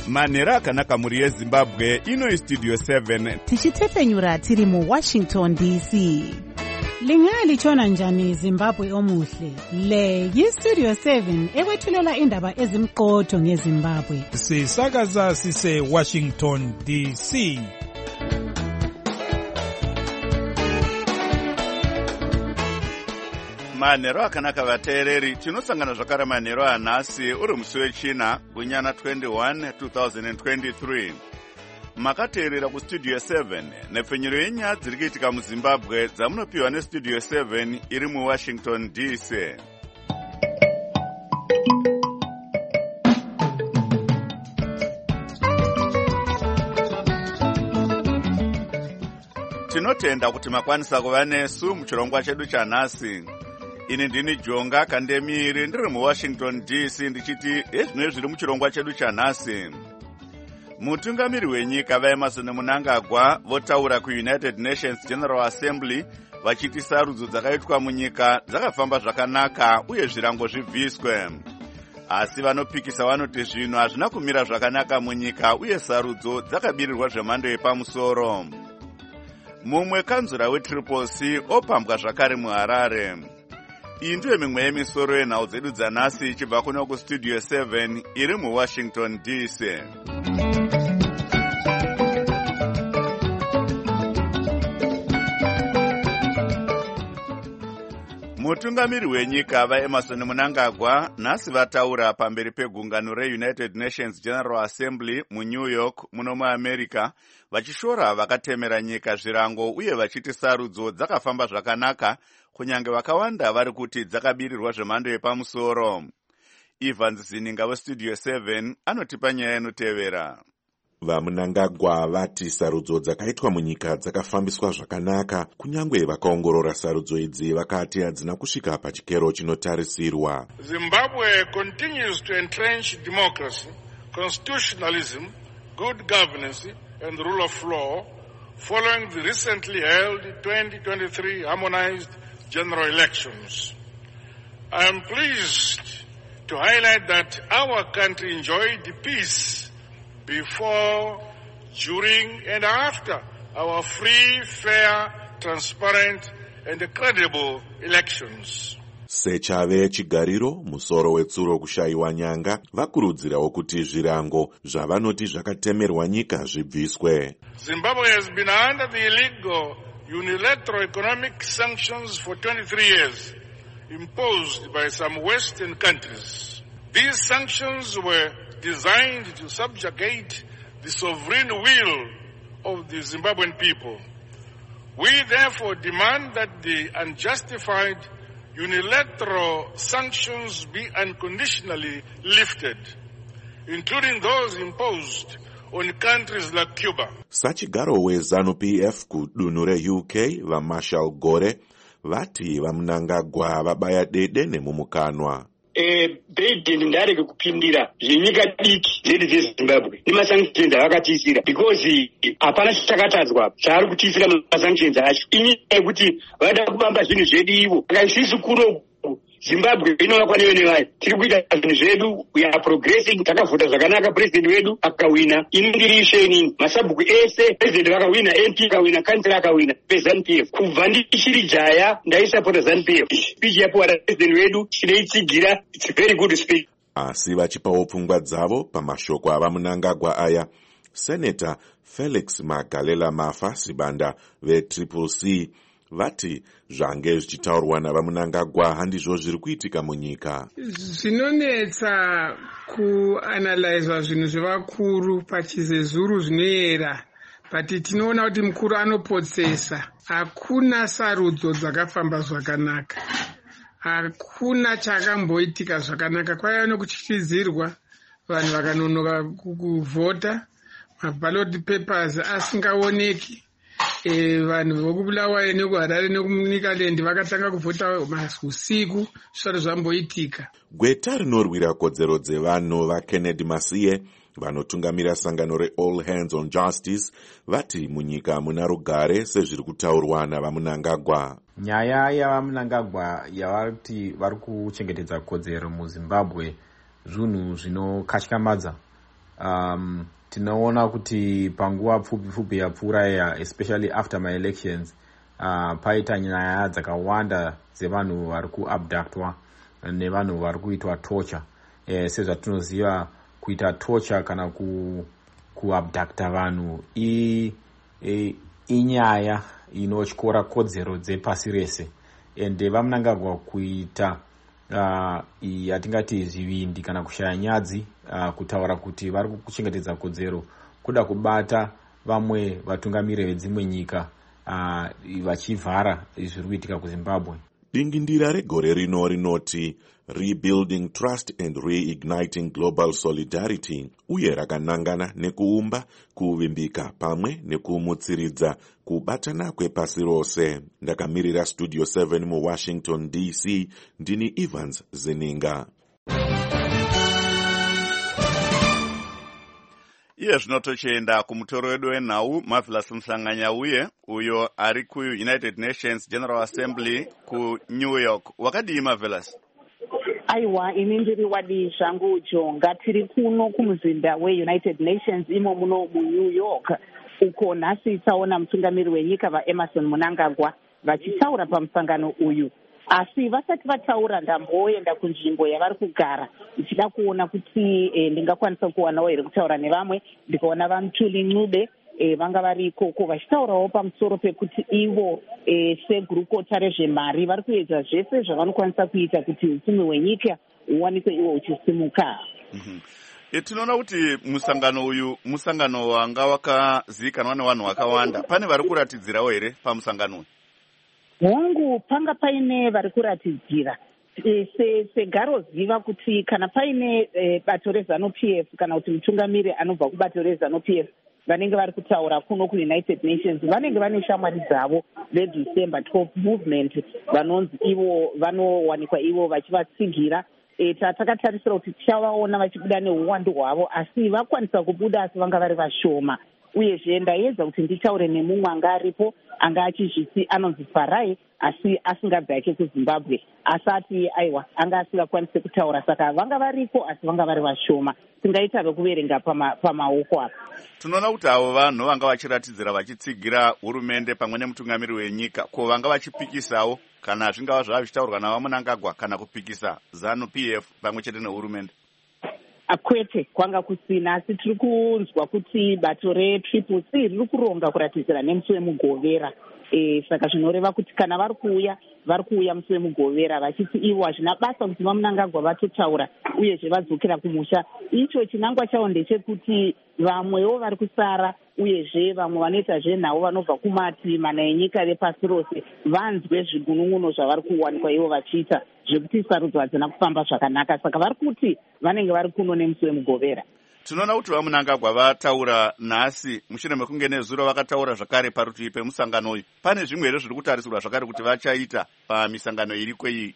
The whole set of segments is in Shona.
manhero akanaka muri yezimbabwe. Ino Studio 7 tichitefenyura tiri muWashington DC. Lingalitshona njani Zimbabwe omuhle? Le yiStudio 7 ekwethulela indaba ezimqotho ngeZimbabwe. Sisakaza sise Washington DC. manhero akanaka vateereri. Tinosangana zvakare manhero anhasi uri musi wechina gunyana 21 2023. Makateerera kuStudio 7 nepfenyuro yenyaya dziri kuitika muZimbabwe dzamunopiwa neStudio 7 iri muWashington DC. Tinotenda kuti makwanisa kuva nesu muchirongwa chedu chanhasi. Ini ndini Jonga Kandemiri ndiri muWashington DC ndichiti ezvino zviri muchirongwa chedu chanhasi. Mutungamiri wenyika vaEmmerson Mnangagwa votaura kuUnited Nations General Assembly vachiti sarudzo dzakaitwa munyika dzakafamba zvakanaka uye zvirango zvibviswe. Asi vanopikisa vanoti zvinhu hazvina kumira zvakanaka munyika uye sarudzo dzakabirirwa zvemhando yepamusoro. Mumwe kanzura weTriple C opambwa zvakare muHarare. Iyi ndiyo mimwe yemisoro yenhau dzedu dzanhasi ichibva kuno kuStudio 7 iri muWashington DC. Mutungamiri wenyika vaEmmerson Mnangagwa nhasi vataura pamberi pegungano reUnited Nations General Assembly muNew York muno muAmerica vachishora vakatemera nyika zvirango uye vachiti sarudzo dzakafamba zvakanaka kunyange vakawanda vari kuti dzakabirirwa zvemhando yepamusoro. Evans Zininga weStudio 7 anotipa nyaya inotevera. VaMnangagwa vati sarudzo dzakaitwa munyika dzakafambiswa zvakanaka, kunyange vakaongorora sarudzo idzi vakati hadzina kusvika pachikero chinotarisirwa. Zimbabwe continues to entrench democracy, constitutionalism, good governance and the rule of law following the recently held 2023 harmonized general elections. I am pleased to highlight that our country enjoyed peace before, during and after our free, fair, transparent and credible elections. Sechave chigariro musoro wetsuro kushayiwa nyanga vakurudzirawo kuti zvirango zvavanoti zvakatemerwa nyika zvibviswe. Zimbabwe has been under the illegal unilateral economic sanctions for 23 years imposed by some Western countries. These sanctions were designed to subjugate the sovereign will of the Zimbabwean people. We therefore demand that the unjustified unilateral sanctions be unconditionally lifted, including those imposed on countries like Cuba. Sachigaro weZANU-PF kudunhu reUK vaMarshall Gore vati vaMnangagwa vabaya dede nemumukanwa. Biden ndareke kupindira zvenyika diki zvedu dzeZimbabwe nemasanctions avakatisira because hapana chakatadzwa zvaari kutisira masanctions acho. Inyaya yekuti vada kubamba zvinhu zvedu ivo. Sisi kuno Zimbabwe inovakwa nevayo tiri kuita zvinhu zvedu, we are progressing, takavhota zvakanaka, president wedu akawina. Inondirishe masabhuku ese president vakawina, MP akawina, kansela akawina peZANU-PF. Kubva ndichiri jaya ndaisapota ZANU-PF. Speech yapuwa president wedu chinoitsigira, it's a very good speech. Asi vachipawo pfungwa dzavo pamashoko avaMnangagwa aya, Senator Felix Magalela Mafa Sibanda veTriple C vati zvange zvichitaurwa navaMnangagwa handizvo zviri kuitika munyika. Zvinonetsa kuanalyze zvinhu zvevakuru pachizezuru zvinoyera, but tinoona kuti mukuru anopotsesa. Hakuna sarudzo dzakafamba zvakanaka, hakuna chakamboitika zvakanaka. Kwaiva nokutyisidzirwa, vanhu vakanonoka kuvhota, maballot papers asingaoneki. Vanhu vokubulawayo nekuHarare nekuNicaland vakatanga kuvhota usiku zvisati zvamboitika. Gweta rinorwira kodzero dzevanhu vaKennedy Masiye vanotungamira sangano reAll Hands on Justice vati munyika muna rugare sezviri kutaurwa navaMnangagwa. Nyaya yavaMnangagwa yavati vari kuchengetedza kodzero muZimbabwe zvinhu zvinokatyamadza. tinoona kuti panguva pfupi yapfuura especially after my elections paita nyaya dzakawanda dzevanhu vari kuabductwa nevanhu vari kuitwa torture. Sezvatinoziva kuita torture kana kuabducta vanhu inyaya inotyora kodzero dzepasi rese, ende vamunangagwa kuita yatingati zvivindi kana kushaya nyadzi kutaura kuti vari kuchengetedza kodzero kuda kubata vamwe vatungamiri vedzimwe nyika vachivhara zviri kuitika kuZimbabwe. Dingindira regore rino rinoti Rebuilding Trust and Reigniting Global Solidarity, uye rakanangana nekuumba kuvimbika pamwe nekumutsiridza kubatana kwepasi rose. Ndakamirira Studio 7 muWashington DC, ndini Evans Zeninga. Iye zvino tochienda kumutoro wedu wenhau Marvelous Mhlanganyauye uyo ari kuUnited Nations General Assembly kuNew York. Wakadii Marvelous? Aiwa, ini ndiri wadi zvangu Jonga. Tiri kuno kumuzinda weUnited Nations imo muno muNew York, uko nhasi taona mutungamiri wenyika vaEmerson Mnangagwa vachitaura pamusangano uyu. Asi vasati vataura ndamboenda kunzvimbo yavari kugara ndichida kuona kuti ndingakwanisa kuwanawo here kutaura nevamwe. Ndikaona vaMutuli Ncube vanga vari ikoko vachitaurawo pamusoro pekuti ivo segurukota rezvemari vari kuedza zvese zvavanokwanisa kuita kuti upfumi hwenyika huwanikwe iwo huchisimuka. Tinoona kuti musangano uyu musangano wanga wakazivikanwa nevanhu vakawanda. Pane vari kuratidzirawo here pamusangano uyu? Hongu, panga paine vari kuratidzira. Segaro ziva kuti kana paine bato reZANU-PF kana kuti mutungamiri anobva kubato reZANU-PF vanenge vari kutaura kuno kuUnited Nations, vanenge vane shamwari dzavo veDecember 12 movement vanonzi ivo vanowanikwa ivo vachivatsigira. Takatarisira kuti tichavaona vachibuda neuwandu hwavo, asi vakwanisa kubuda asi vanga vari vashoma. Uyezve ndaedza kuti nditaure nemumwe anga aripo anga achizviti anonzi Farai asi asingabve yake kuZimbabwe, asati aiwa anga asingakwanise kutaura, saka vanga variko asi vanga vari vashoma. Tingaita vekuverenga pamaoko apa. Tinoona kuti avo vanhu vanga vachiratidzira vachitsigira hurumende pamwe nemutungamiri wenyika, ko vanga vachipikisawo kana zvingava zvava zvichitaurwa navaMnangagwa kana kupikisa ZANU-PF pamwe chete nehurumende? Kwete, kwanga kusina, asi tiri kunzwa kuti bato reTriple C riri kuronga kuratidzira nemusi wemugovera. Saka zvinoreva kuti kana vari kuuya musi wemugovera vachiti ivo hazvina basa kuti vaMnangagwa vatotaura uyezve vadzokera kumusha. Icho chinangwa chavo ndechekuti vamwewo vari kusara uyezve vamwe vanoita zvenhau vanobva kumati mana enyika vepasi rose vanzwe zvigunun'uno zvavari kuwanikwa ivo vachiita zvekuti sarudzo hadzina kufamba zvakanaka, saka vari kuti vanenge vari kuno nemusi wemugovera. Tinoona kuti vaMnangagwa vataura nhasi mushure mekunge nezuro vakataura zvakare parutivi pemusangano uyu. Pane zvimwe here zviri kutarisirwa zvakare kuti vachaita pamisangano iriko iyi?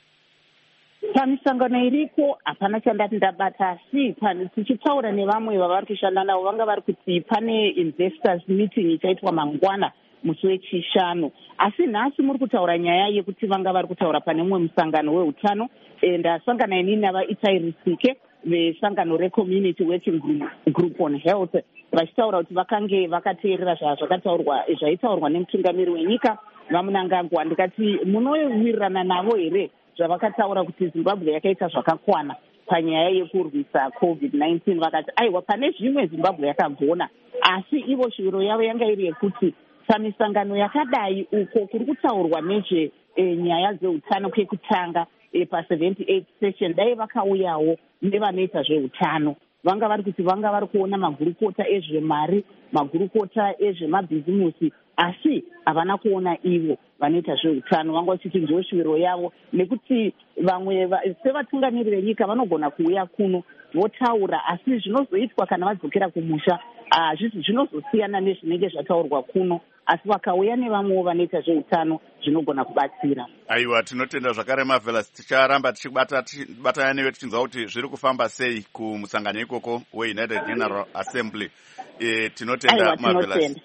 Pamisangano iriko hapana chandati ndabata, asi tichitaura nevamwe vavari kushanda navo vanga vari kuti pane investors meeting ichaitwa mangwana musi wechishanu, asi nhasi muri kutaura nyaya yekuti vanga vari kutaura pane mumwe musangano wehutano. Ndasangana inini navaItai Risike vesangano reCommunity Working Group on Health vachitaura kuti vakange vakateerera zvaitaurwa nemutungamiri wenyika vaMnangagwa. Ndikati munowirirana navo here zvavakataura kuti Zimbabwe yakaita zvakakwana panyaya yekurwisa COVID-19? Vakati aiwa, pane zvimwe Zimbabwe yakagona, asi ivo shuviro yavo yanga iri yekuti pamisangano yakadai uko kuri kutaurwa nezvenyaya dzehutano kwekutanga pa78 session dai vakauyawo nevanoita zveutano. Vanga vari kuti vanga vari kuona magurukota ezvemari, magurukota ezvemabhizimusi, asi havana kuona ivo vanoita zveutano. Vanga vachiti ndiyo shuviro yavo, nekuti vamwe sevatungamiri venyika vanogona kuuya kuno votaura, asi zvinozoitwa kana vadzokera kumusha zvinozosiyana nezvinenge zvataurwa kuno, asi vakauya nevamwewo vanoita zveutano zvinogona kubatsira. Aiwa, tinotenda zvakare Marvelous. Ticharamba tichibatana newe tichinzwa kuti zviri kufamba sei kumusangano ikoko weUnited General Assembly. Tinotenda Marvelous.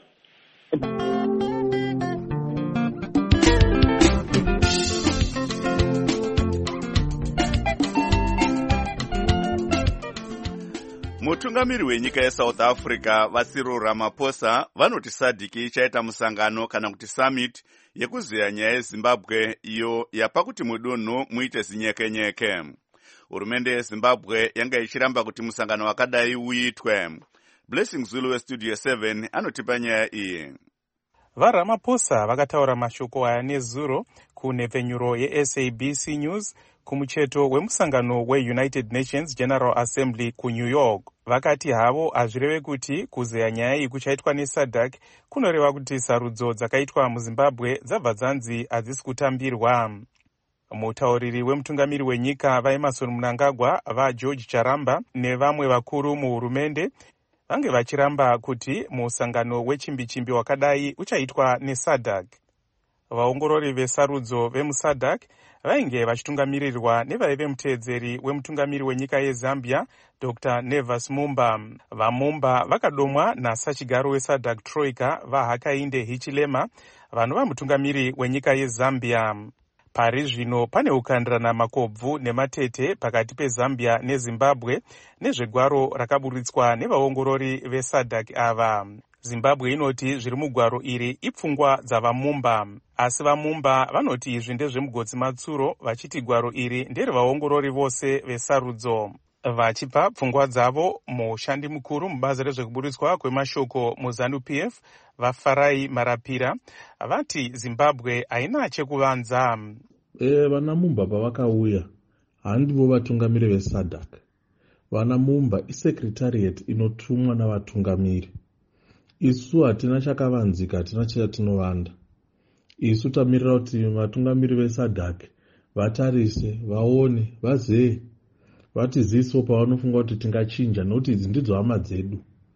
Mutungamiri wenyika yeSouth Africa Cyril Ramaphosa vanoti SADC ichaita musangano kana kuti summit yekuzeya nyaya yeZimbabwe iyo yapa kuti mudunhu muite zinyekenyeke. Hurumende yeZimbabwe yanga ichiramba kuti musangano wakadai uitwe. Blessing Zulu weStudio 7 anotipa nyaya iyi. VaRamaphosa vakataura mashoko aya nezuro kunhepfenyuro yeSABC News kumucheto wemusangano weUnited Nations General Assembly kuNew York. Vakati havo hazvireve kuti kuzeya nyaya iyi kuchaitwa neSADC kunoreva kuti sarudzo dzakaitwa muZimbabwe dzabva dzanzi hadzisi kutambirwa. Mutauriri wemutungamiri wenyika vaEmmerson Mnangagwa, vaGeorge Charamba nevamwe vakuru muhurumende vange vachiramba kuti musangano wechimbi-chimbi wakadai uchaitwa neSADC. Vaongorori vesarudzo vemuSADC vainge vachitungamirirwa nevaive muteedzeri wemutungamiri wenyika yeZambia Dr. Nevas Mumba. VaMumba vakadomwa nasachigaro weSADC Troika vaHakainde Hichilema vanova mutungamiri wenyika yeZambia. Pari zvino pane kukandirana makobvu nematete pakati peZambia neZimbabwe nezvegwaro rakaburitswa nevaongorori veSADC ava. Zimbabwe inoti zviri mugwaro iri ipfungwa dzavaMumba, asi vaMumba vanoti izvi ndezvemugotsi matsuro vachiti gwaro iri nderevaongorori vose vesarudzo. Vachipa pfungwa dzavo mushandi mukuru mubazi rezvekuburitswa kwemashoko muZANU-PF vaFarai Marapira vati Zimbabwe haina chekuvanza. VanaMumba pavakauya handivo vatungamiri veSADC. VanaMumba isekretariat inotumwa navatungamiri. Isu hatina chakavanzika, hatina chatinovanda. Isu tamirira kuti vatungamiri veSADC vatarise, vaone, vazee, vatiziso pavanofunga kuti tingachinja, nokuti idzi ndidzo hama dzedu.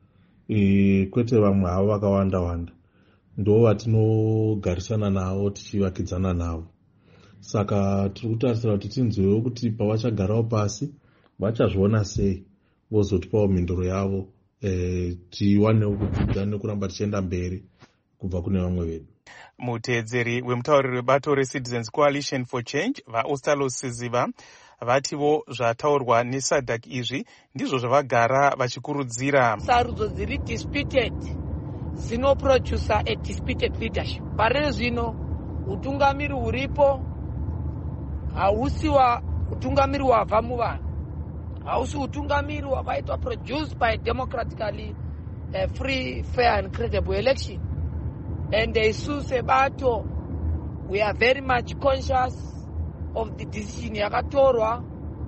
Kwete vamwe havo vakawanda-wanda. Ndo vatinogarisana navo tichivakidzana navo. Saka tiri kutarisira kuti tinzwewo kuti pavachagarawo pasi vachazviona sei vozotipawo mhinduro yavo. Tiwanewo kudzidza nekuramba tichienda mberi kubva kune vamwe vedu. Muteedzeri wemutauriri webato reCitizens Coalition for Change vaOstalo Siziva vativo zvataurwa neSADC izvi ndizvo zvavagara vachikurudzira. Sarudzo dziri disputed dzinoproducer a disputed leadership. Pari zvino utungamiri huripo hausi utungamiri wabva muvanhu, hausi utungamiri wakaitwa produced by democratically free, fair and credible election. And isu sebato we are very much conscious of the decision yakatorwa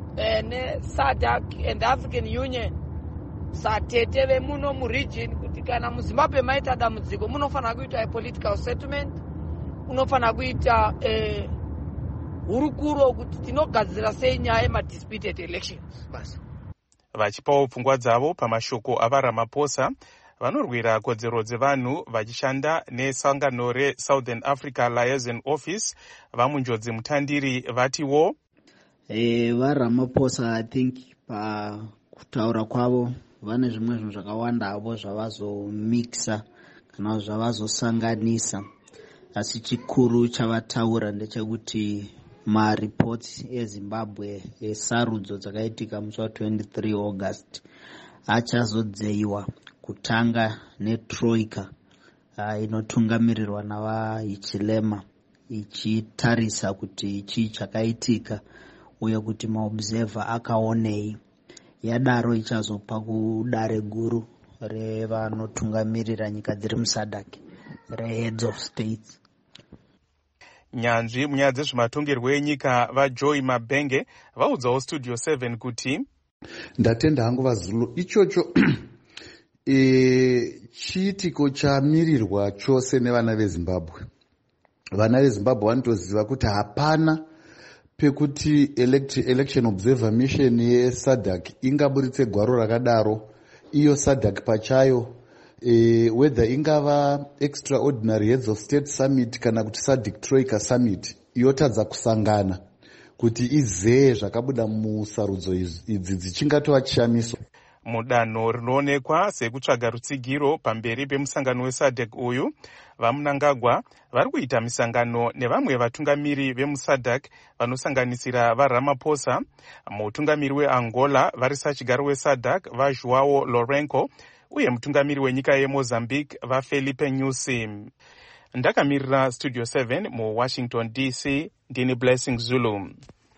SADC and the African Union. Satete vemuno muregion kuti kana muZimbabwe maita dambudziko munofana kuita a political settlement, munofana kuita hurukuro kuti tinogadzira sei nyaya yemadisputed elections. Basi vachipawo pfungwa dzavo pamashoko avaRamaphosa vanorwira kodzero dzevanhu vachishanda nesangano reSouthern Africa Liaison Office vamunjodzi mutandiri vatiwo vaRamaphosa I think pakutaura kwavo vane zvimwe zvinhu zvakawandavo zvavazomixa kana zvavazosanganisa, asi chikuru chavataura ndechekuti mareports eZimbabwe esarudzo dzakaitika musi wa23 August achazodzeyiwa kutanga neTroika inotungamirirwa navaHichilema ichitarisa kuti chii chakaitika uye kuti maobserver akaonei. Yadaro ichazopa kudare guru revanotungamirira nyika dziri muSADC reheads of states. Nyanzvi munyaya dzezvematongerwo enyika vaJoy Mabenge vaudzawo Studio 7 kuti ndatenda hangu vaZulu ichocho chiitiko chamirirwa chose nevana veZimbabwe. Vana veZimbabwe vanotoziva kuti hapana pekuti election observer mission yeSADC ingaburitse gwaro rakadaro. Iyo SADC pachayo whether ingava extraordinary heads of state summit kana kuti SADC Troika summit yotadza kusangana kuti izeye zvakabuda musarudzo idzi dzichingatova chishamiso. Mudanho rinoonekwa sekutsvaga rutsigiro pamberi pemusangano weSADC uyu, vamunangagwa vari kuita misangano nevamwe vatungamiri vemusadc vanosanganisira varamaphosa, mutungamiri weangola varisa chigaro wesadc vajoao lourenco uye mutungamiri wenyika yemozambique vafelipe nyusi. Ndakamirira Studio 7 muwashington DC, ndini Blessing Zulu.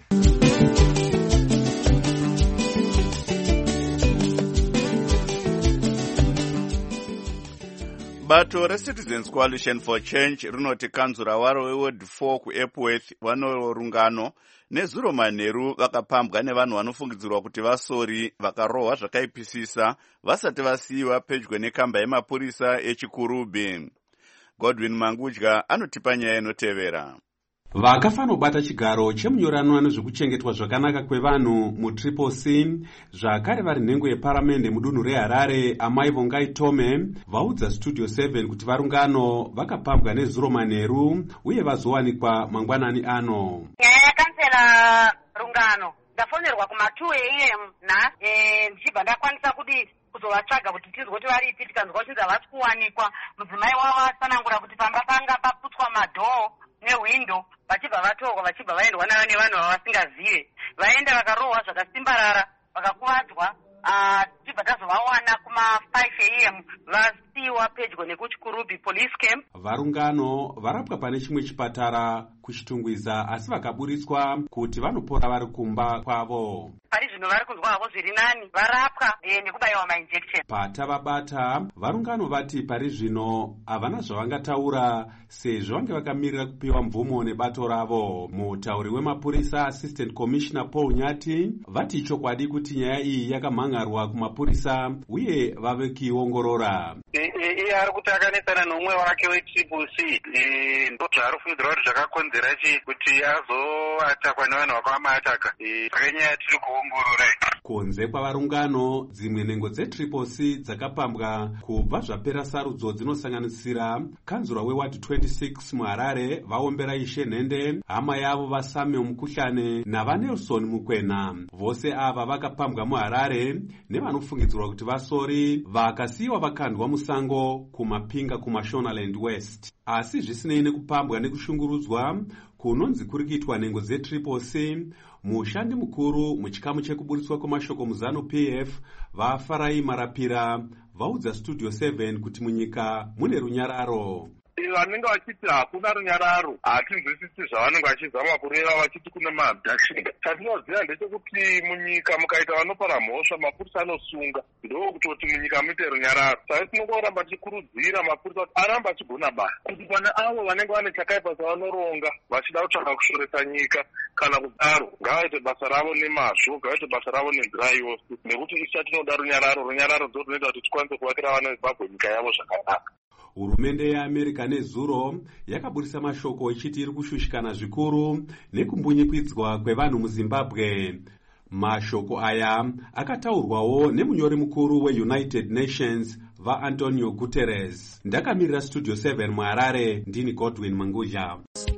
Bato reCitizens Coalition for Change rinoti kanzura waro weWard 4 kuEpworth vanorungano nezuro manheru vakapambwa nevanhu vanofungidzirwa kuti vasori vakarohwa zvakaipisisa vasati vasiyiwa pedyo nekamba yemapurisa echikurubhi. Godwin Mangudya anotipa nyaya inotevera. Vakafanobata chigaro chemunyorano nezvekuchengetwa zvakanaka kwevanhu muCCC zvakare vari nhengo yeparamende mudunhu reHarare Amai Vongai Tome vaudza Studio 7 kuti varungano vakapambwa nezuro manheru uye vazowanikwa mangwanani ano. Nyaya yakansela rungano ndafonerwa kuma2 AM ndichibva ndakwanisa kuzovatsvaga kuti tizwe kuti varipi, tikanzwa kuti havasi kuwanikwa. Mudzimai wavo asanangura kuti pamba panga paputswa madhoo newindo vachibva vatorwa vachibva vaendwa nayo nevanhu vavasingazive. Vaenda vakarohwa zvakasimbarara vakakuvadzwa. Tibva tazovawana kuma5 AM vasiyiwa pedyo nekuchikurubhi police camp. Varungano varapwa pane chimwe chipatara kuchitungwiza asi vakaburitswa kuti vanopora vari kumba kwavo. Pari zvino vari kunzwa havo zviri nani, varapwa nekubayiwa mainjection. Patavabata varungano vati pari zvino havana zvavangataura sezvo vange vakamirira kupiwa mvumo nebato ravo. Mutauri wemapurisa Assistant Commissioner Paul Nyati vati chokwadi kuti nyaya iyi yakamhangarwa kumapurisa uye vave kuiongorora. Iye ari kuti akanesana nomumwe wake weCCC ndozvaari kufungidzira kuti zvakakonzera kuti azoatakwa nevanhu vakavamataka. Saka nyaya tiri kuongorora. Kunze kwavarungano dzimwe nhengo dzeCCC dzakapambwa kubva zvapera sarudzo dzinosanganisira kanzura weward 26 muHarare vaombera Ishe Nhende, hama yavo vaSamuel Mukuhlane navaNelson Mukwena. Vose ava vakapambwa muHarare nevanofungidzirwa kuti vasori vakasiyiwa vakandwa musango kumapinga kuMashonaland West. Asi zvisinei nekupambwa nekushungurudzwa kunonzi kuri kuitwa nhengo dzeCCC, mushandi mukuru muchikamu chekuburitswa kwemashoko muzano PF vaFarai Marapira vaudza Studio 7 kuti munyika mune runyararo. Vanenge vachiti hakuna runyararo hatinzwisisi zvavanenge vachizama kureva vachiti kune maabduction. Chatinoziva ndechekuti munyika mukaita vanopara mhosva mapurisa anosunga, ndokutoti munyika muite runyararo. Saka tinongoramba tichikurudzira mapurisa kuti aramba achigona basa kuti pane avo vanenge vane chakaipa chavanoronga vachida kutsvaka kushoresa nyika kana kudaro ngavaite basa ravo nemazvo, ngavaite basa ravo nenzira yose, nekuti isi tinoda runyararo. Runyararo ndorunoita kuti tikwanise kuvakira vana veZimbabwe nyika yavo zvakanaka. Hurumende yeAmerica nezuro yakaburisa mashoko ichiti iri kushushikana zvikuru nekumbunyikidzwa kwevanhu muZimbabwe. Mashoko aya akataurwawo nemunyori mukuru weUnited Nations vaAntonio Guterres. Ndakamirira Studio 7 muHarare, ndini Godwin Mangudya.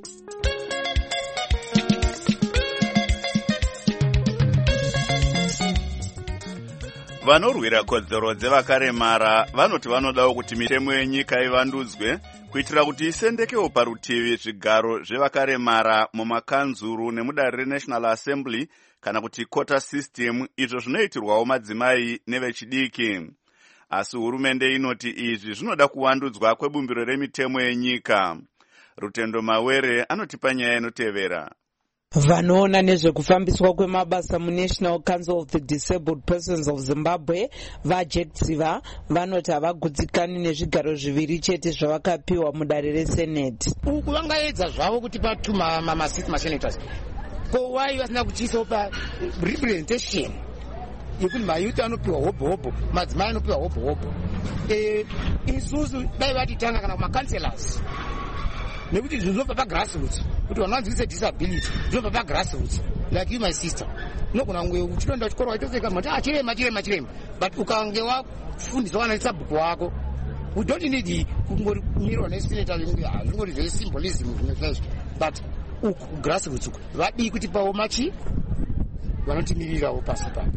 Vanorwira kodzero dzevakaremara vanoti vanodawo kuti mitemo yenyika ivandudzwe kuitira kuti isendekewo parutivi zvigaro zvevakaremara mumakanzuru nemudare reNational Assembly kana kuti quota system, izvo zvinoitirwawo madzimai nevechidiki. Asi hurumende inoti izvi zvinoda kuwandudzwa kwebumbiro remitemo yenyika. Rutendo Mawere anotipa nyaya inotevera. Vanoona nezvekufambiswa kwemabasa muNational Council of the Disabled Persons of Zimbabwe vaJECTSIVA vanoti havagutsikani nezvigaro zviviri chete zvavakapiwa mudare reSenate. Uku vangaedza zvavo kuti patuma mamasiti masenators ko wai vasina kuchiisawo parepresentation yekuti mayuti anopiwa hobho, madzimai anopiwa hobho. Isusu dai vatitanga kana kumakanselas nekuti zvinobva pagrassroots, kuti vanonzwise disability zvinobva pagrassroots. Like you my sister, unogona kunge uchitoenda kuchikoro waitoseka mati chirema, but ukange wafundiswa kana sabhuku wako, we don't need kungomirwa nesenator zvingori zvesymbolism zvinezvo, but uku grassroots uku vadii kuti pawo machi vanotimirirawo pasi pano.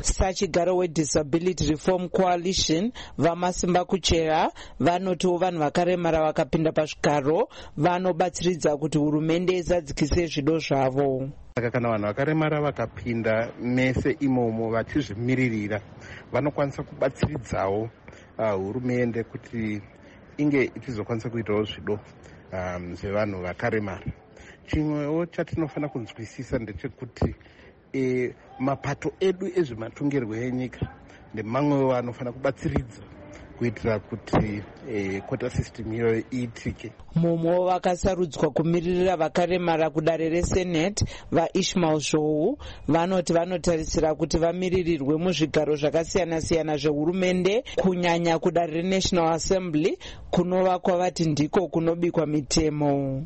Sachigaro weDisability Reform Coalition vamasimba kuchera vanotiwo vanhu vakaremara vakapinda pazvigaro vanobatsiridza kuti hurumende izadzikise zvido zvavo. Saka kana vanhu vakaremara vakapinda mese imomo vachizvimiririra vanokwanisa kubatsiridzawo hurumende kuti inge ichizokwanisa kuitawo zvido zvevanhu vakaremara. Chimwewo chatinofanira kunzwisisa ndechekuti mapato edu ezvematongerwo enyika nemamwewo anofanira kubatsiridza kuitira kuti quota system iyoyo iitike. Mumwe vakasarudzwa kumiririra vakaremara kudare reSenate vaIshmael Zhou vanoti vanotarisira kuti vamiririrwe muzvigaro zvakasiyana-siyana zvehurumende kunyanya kudare reNational Assembly kunova kwavati ndiko kunobikwa mitemo.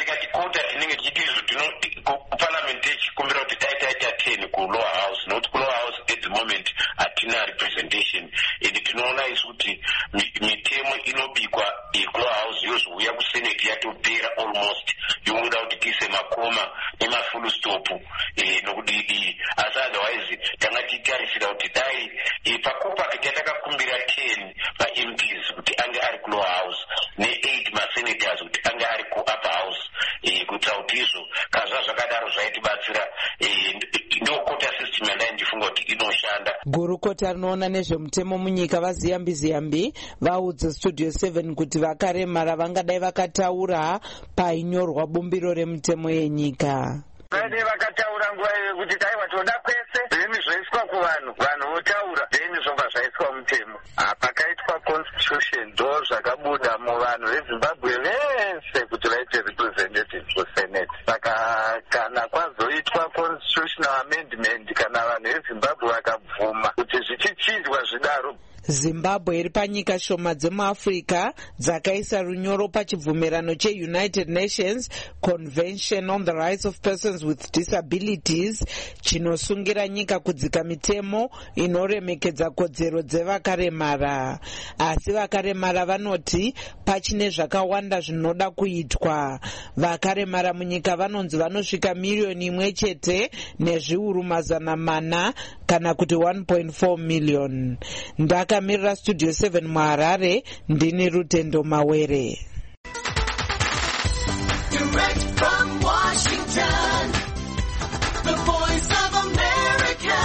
Kumbira kuti taita 10 kulower house nokuti kulower house at the moment hatina representation and tinoona isu kuti mitemo inobikwa kulower house yozouya kusenate yatopera almost yomuda kuti tiise makoma nemafull stop nokudii asi otherwise tanga titarisira kuti dai pakopaki tatakakumbira 10 maMPs kuti ange ari kulower house ne8 masenators kuti ange ari kuupper house kuitira kuti izvo kazva zvakadaro zvaitibatsira ndokota system yandai ndifunga kuti inoshanda. Gurukota rinoona nezvemutemo munyika vaZiyambi vaudza Studio 7 kuti vakaremara vangadai vakataura painyorwa bumbiro remutemo yenyika. Vade vakataura nguva iyo kuti taiwa toda kwese zvinhu zvoiswa kuvanhu votaura zvinhu zvobva zvaiswa mutemo. Pakaitwa constitution ndo zvakabuda muvanhu veZimbabwe vese kuti vaite representative kusenate. Saka kana kwazoitwa constitutional amendment kana vanhu veZimbabwe vakabvuma kuti zvichichinjwa zvidaro, Zimbabwe iri panyika shoma dzemuAfrica dzakaisa runyoro pachibvumirano cheUnited Nations Convention on the Rights of Persons with Disabilities chinosungira nyika kudzika mitemo inoremekedza kodzero dzevakaremara. Asi vakaremara vanoti pachine zvakawanda zvinoda kuitwa. Vakaremara munyika vanonzi vanosvika miriyoni 1 nezviuru mazana mana kana kuti 1.4 million. Ndakamirira Studio 7 muHarare, ndini Rutendo Mawere. Direct from Washington, the Voice of America,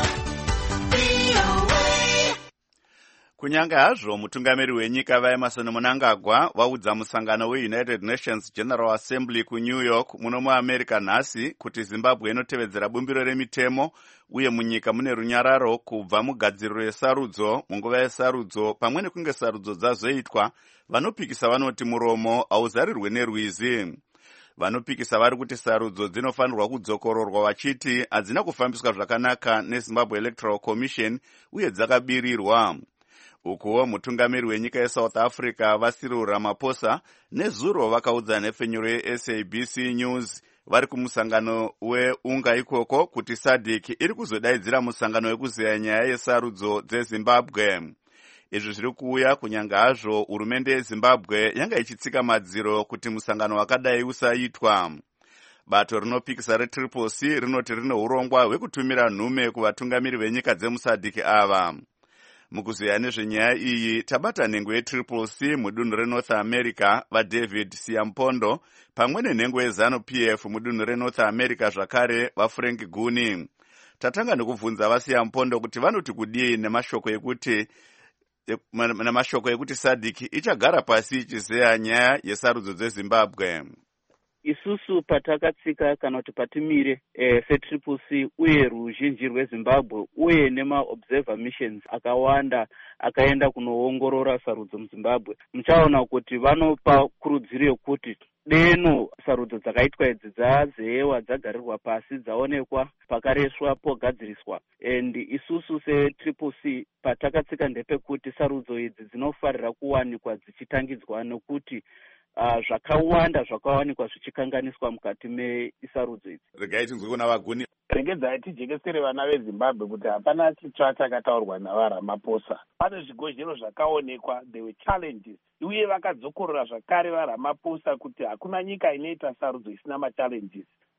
VOA. Kunyange hazvo mutungamiri wenyika vaEmmerson Mnangagwa vaudza musangano weUnited Nations General Assembly kuNew York muno muAmerica nhasi kuti Zimbabwe inotevedzera bumbiro remitemo uye munyika mune runyararo kubva mugadziriro yesarudzo munguva yesarudzo pamwe nekunge sarudzo dzazoitwa. Vanopikisa vanoti muromo hauzarirwe nerwizi. Vanopikisa vari kuti sarudzo dzinofanirwa kudzokororwa vachiti hadzina kufambiswa zvakanaka neZimbabwe Electoral Commission uye dzakabirirwa. Ukuwo mutungamiri wenyika yeSouth Africa vaCyril Ramaphosa nezuro vakaudza nhefenyuro yeSABC News vari kumusangano weunga ikoko kuti SADC iri kuzodaidzira musangano wekuzeya nyaya yesarudzo dzeZimbabwe. Izvi zviri kuuya kunyange hazvo hurumende yeZimbabwe yanga ichitsika madziro kuti musangano wakadai usaitwa. Bato rinopikisa reTriple-C rinoti rine urongwa hwekutumira nhume kuvatungamiri venyika dzemuSADC ava. Mukuzeya nezvenyaya iyi tabata nhengo yeTriple-C mudunhu reNorth America vaDavid Siampondo pamwe nenhengo yeZANU-PF mudunhu reNorth America zvakare vaFrank Guni. Tatanga nekubvunza vaSiampondo kuti vanoti kudii nemashoko ekuti SADC ichagara pasi ichizeya nyaya yesarudzo dzeZimbabwe. Isusu patakatsika kana kuti patimire seTriple-C uye ruzhinji rweZimbabwe uye nemaobserver missions akawanda akaenda kunoongorora sarudzo muZimbabwe, muchaona kuti vanopa kurudziro yekuti deno sarudzo dzakaitwa idzi dzazeyewa dzagarirwa pasi dzaonekwa pakareswa pogadziriswa. And isusu seTriple-C patakatsika ndepekuti sarudzo idzi dzinofarira kuwanikwa dzichitangidzwa nekuti zvakawanda zvakawanikwa zvichikanganiswa mukati mesarudzo idzi. Regai tinzwe kuna vaGuni. Regedzai tijekesere vana veZimbabwe kuti hapana chitsva chakataurwa navaRamaphosa. Pane zvigozhero zvakaonekwa, there were challenges. Uye vakadzokorora zvakare vaRamaphosa kuti hakuna nyika inoita sarudzo isina machallenges.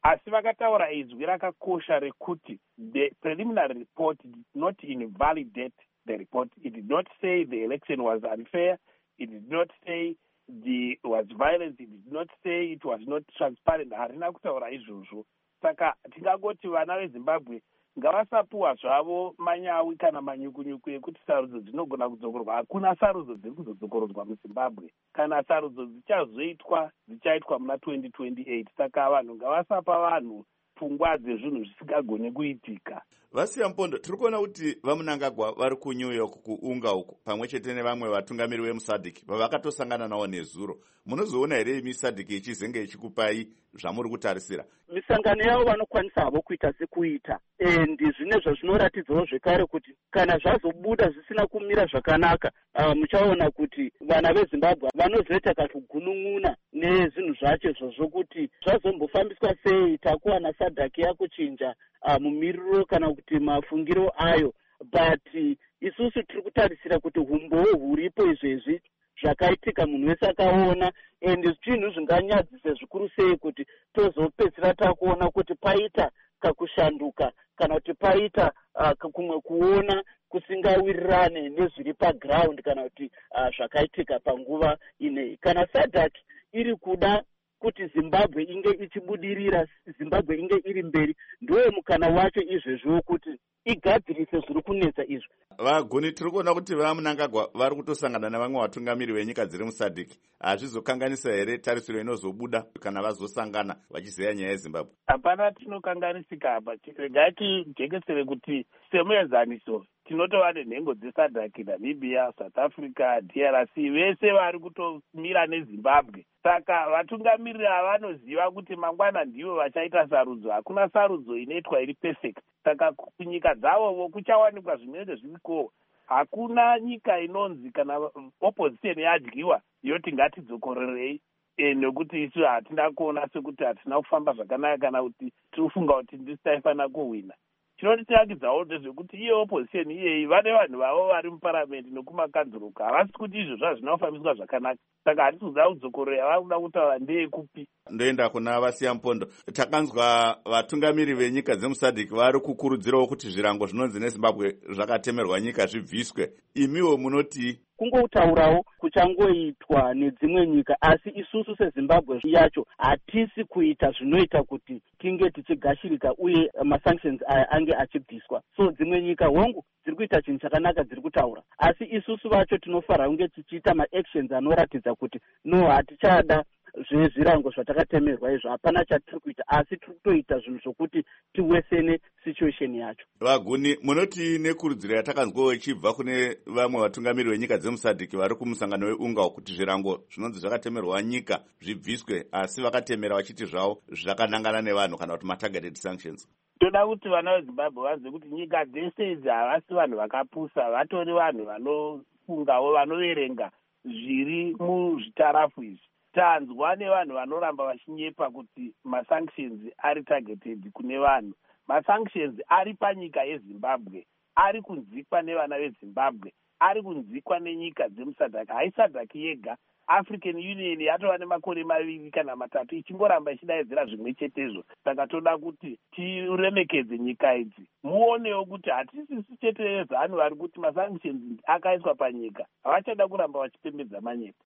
asi vakataura izwi rakakosha rekuti the preliminary report did not invalidate the report. It did not say the election was unfair. It did not say there was violence. It did not say it was not transparent. Harina kutaura izvozvo. Saka tingangoti vana veZimbabwe ngavasapuwa zvavo manyawi kana manyukunyuku ekuti sarudzo dzinogona kudzokorwa. Hakuna sarudzo dziri kuzodzokoredzwa muZimbabwe. Kana sarudzo dzichazoitwa dzichaitwa muna 2028. Saka vanhu ngavasapa vanhu pfungwa dzezvinhu zvisingagoni kuitika. Vasiya Mpondo, tiri kuona kuti vaMunangagwa vari kuNew York kuunga uku pamwe chete nevamwe vatungamiri vemuSADC vavakatosangana navo nezuro. Munozoona here imi SADC ichizenge ichikupai zvamuri kutarisira? Misangano yavo vanokwanisa havo kuita sekuita, zvine zvazvinoratidzawo zvekare kuti kana zvazobuda zvisina kumira zvakanaka, muchaona kuti vana veZimbabwe vanozoita kakugunun'una nezvinhu zvacho izvozvo kuti zvazombofambiswa sei, takuwana SADC yakuchinja mumiriro kana kuti mafungiro ayo. But isusu tiri kutarisira kuti humbowo huripo izvezvi zvakaitika munhu wese akaona, zvinhu zvinganyadzise zvikuru sei kuti tozopedzisira takuona kuti paita kakushanduka kana kuti paita kumwe kuona kusingawirirane nezviri paground kana kuti zvakaitika panguva ineyi. Kana SADC iri kuda kuti Zimbabwe inge ichibudirira, Zimbabwe inge iri mberi, ndoye mukana wacho izvezvo kuti igadzirise zviri kunetsa izvo. Vagoni, tiri kuona kuti vaMunangagwa vari kutosangana navamwe vatungamiri venyika dziri muSADC. Hazvizokanganisa here tarisiro inozobuda kana vazosangana vachizeya nyaya yeZimbabwe? Hapana tinokanganisika hapa. Regai tijekesere kuti semuenzaniso tinotova nenhengo dzeSADC, Namibia, South Africa, DRC, vese vari kutomira neZimbabwe. Saka vatungamiriri vanoziva kuti mangwana ndivo vachaita sarudzo. Hakuna sarudzo inoitwa iri perfect. Saka kunyika dzavo kuchawanikwa zvinenge zviriko. Hakuna nyika inonzi kana opposition yadyiwa yoti ngatidzokorerei, nekuti isu hatina kuona sekuti hatina kufamba zvakanaka kana kuti tirifunga kuti ndisi taifana kuwina. Chinotirakidzawo ndezvekuti iye opposition iyeyi vane vanhu vavo vari muparamende nekumakanzuruka, havasi kuti izvo zvazvina kufambiswa zvakanaka. Saka hatisi kuda kudzokorera, vakuda kutaura ndeyekupi. Ndoenda kuna Vasiya Mpondo. Takanzwa vatungamiri venyika dzemuSADC vari kukurudzirawo kuti zvirango zvinonzi neZimbabwe zvakatemerwa nyika zvibviswe. Imiwo munoti? Kungotaurawo kuchangoitwa nedzimwe nyika, asi isusu seZimbabwe yacho hatisi kuita zvinoita kuti tinge tichigashirika uye masanctions aya ange achibviswa. So dzimwe nyika hongu dziri kuita chinhu chakanaka, dziri kutaura, asi isusu vacho tinofanira kunge tichiita maactions anoratidza kuti no, hatichada zvezvirango zvatakatemerwa izvo, hapana chatiri kuita, asi tiri kutoita zvinhu zvokuti tiwesene situation yacho. Vaguni, munoti nekurudziro yatakanzwawo ichibva kune vamwe vatungamiri venyika dzemuSADC vari kumusangano weUNGA kuti zvirango zvinonzi zvakatemerwa nyika zvibviswe, asi vakatemera vachiti zvavo zvakanangana nevanhu kana kuti matargeted sanctions. Toda kuti vana veZimbabwe vazive kuti nyika dzese idzi havasi vanhu vakapusa, vatori vanhu vanofungawo, vanoverenga zviri muzvitarafu izvi. Tanzwa nevanhu vanoramba vachinyepa kuti masanctions ari targeted kune vanhu. Masanctions ari panyika yeZimbabwe, ari kunzikwa nevana veZimbabwe, ari kunzikwa nenyika dzemuSADC. HaiSADC yega, African Union yatova nemakore 2 kana 3 ichingoramba ichidaidzira zvimwe chetezvo. Saka toda kuti tiremekedze nyika idzi, muonewo kuti hatisisi chete vanhu vari kuti masanctions akaiswa panyika, havachada kuramba vachipembedza manyepo.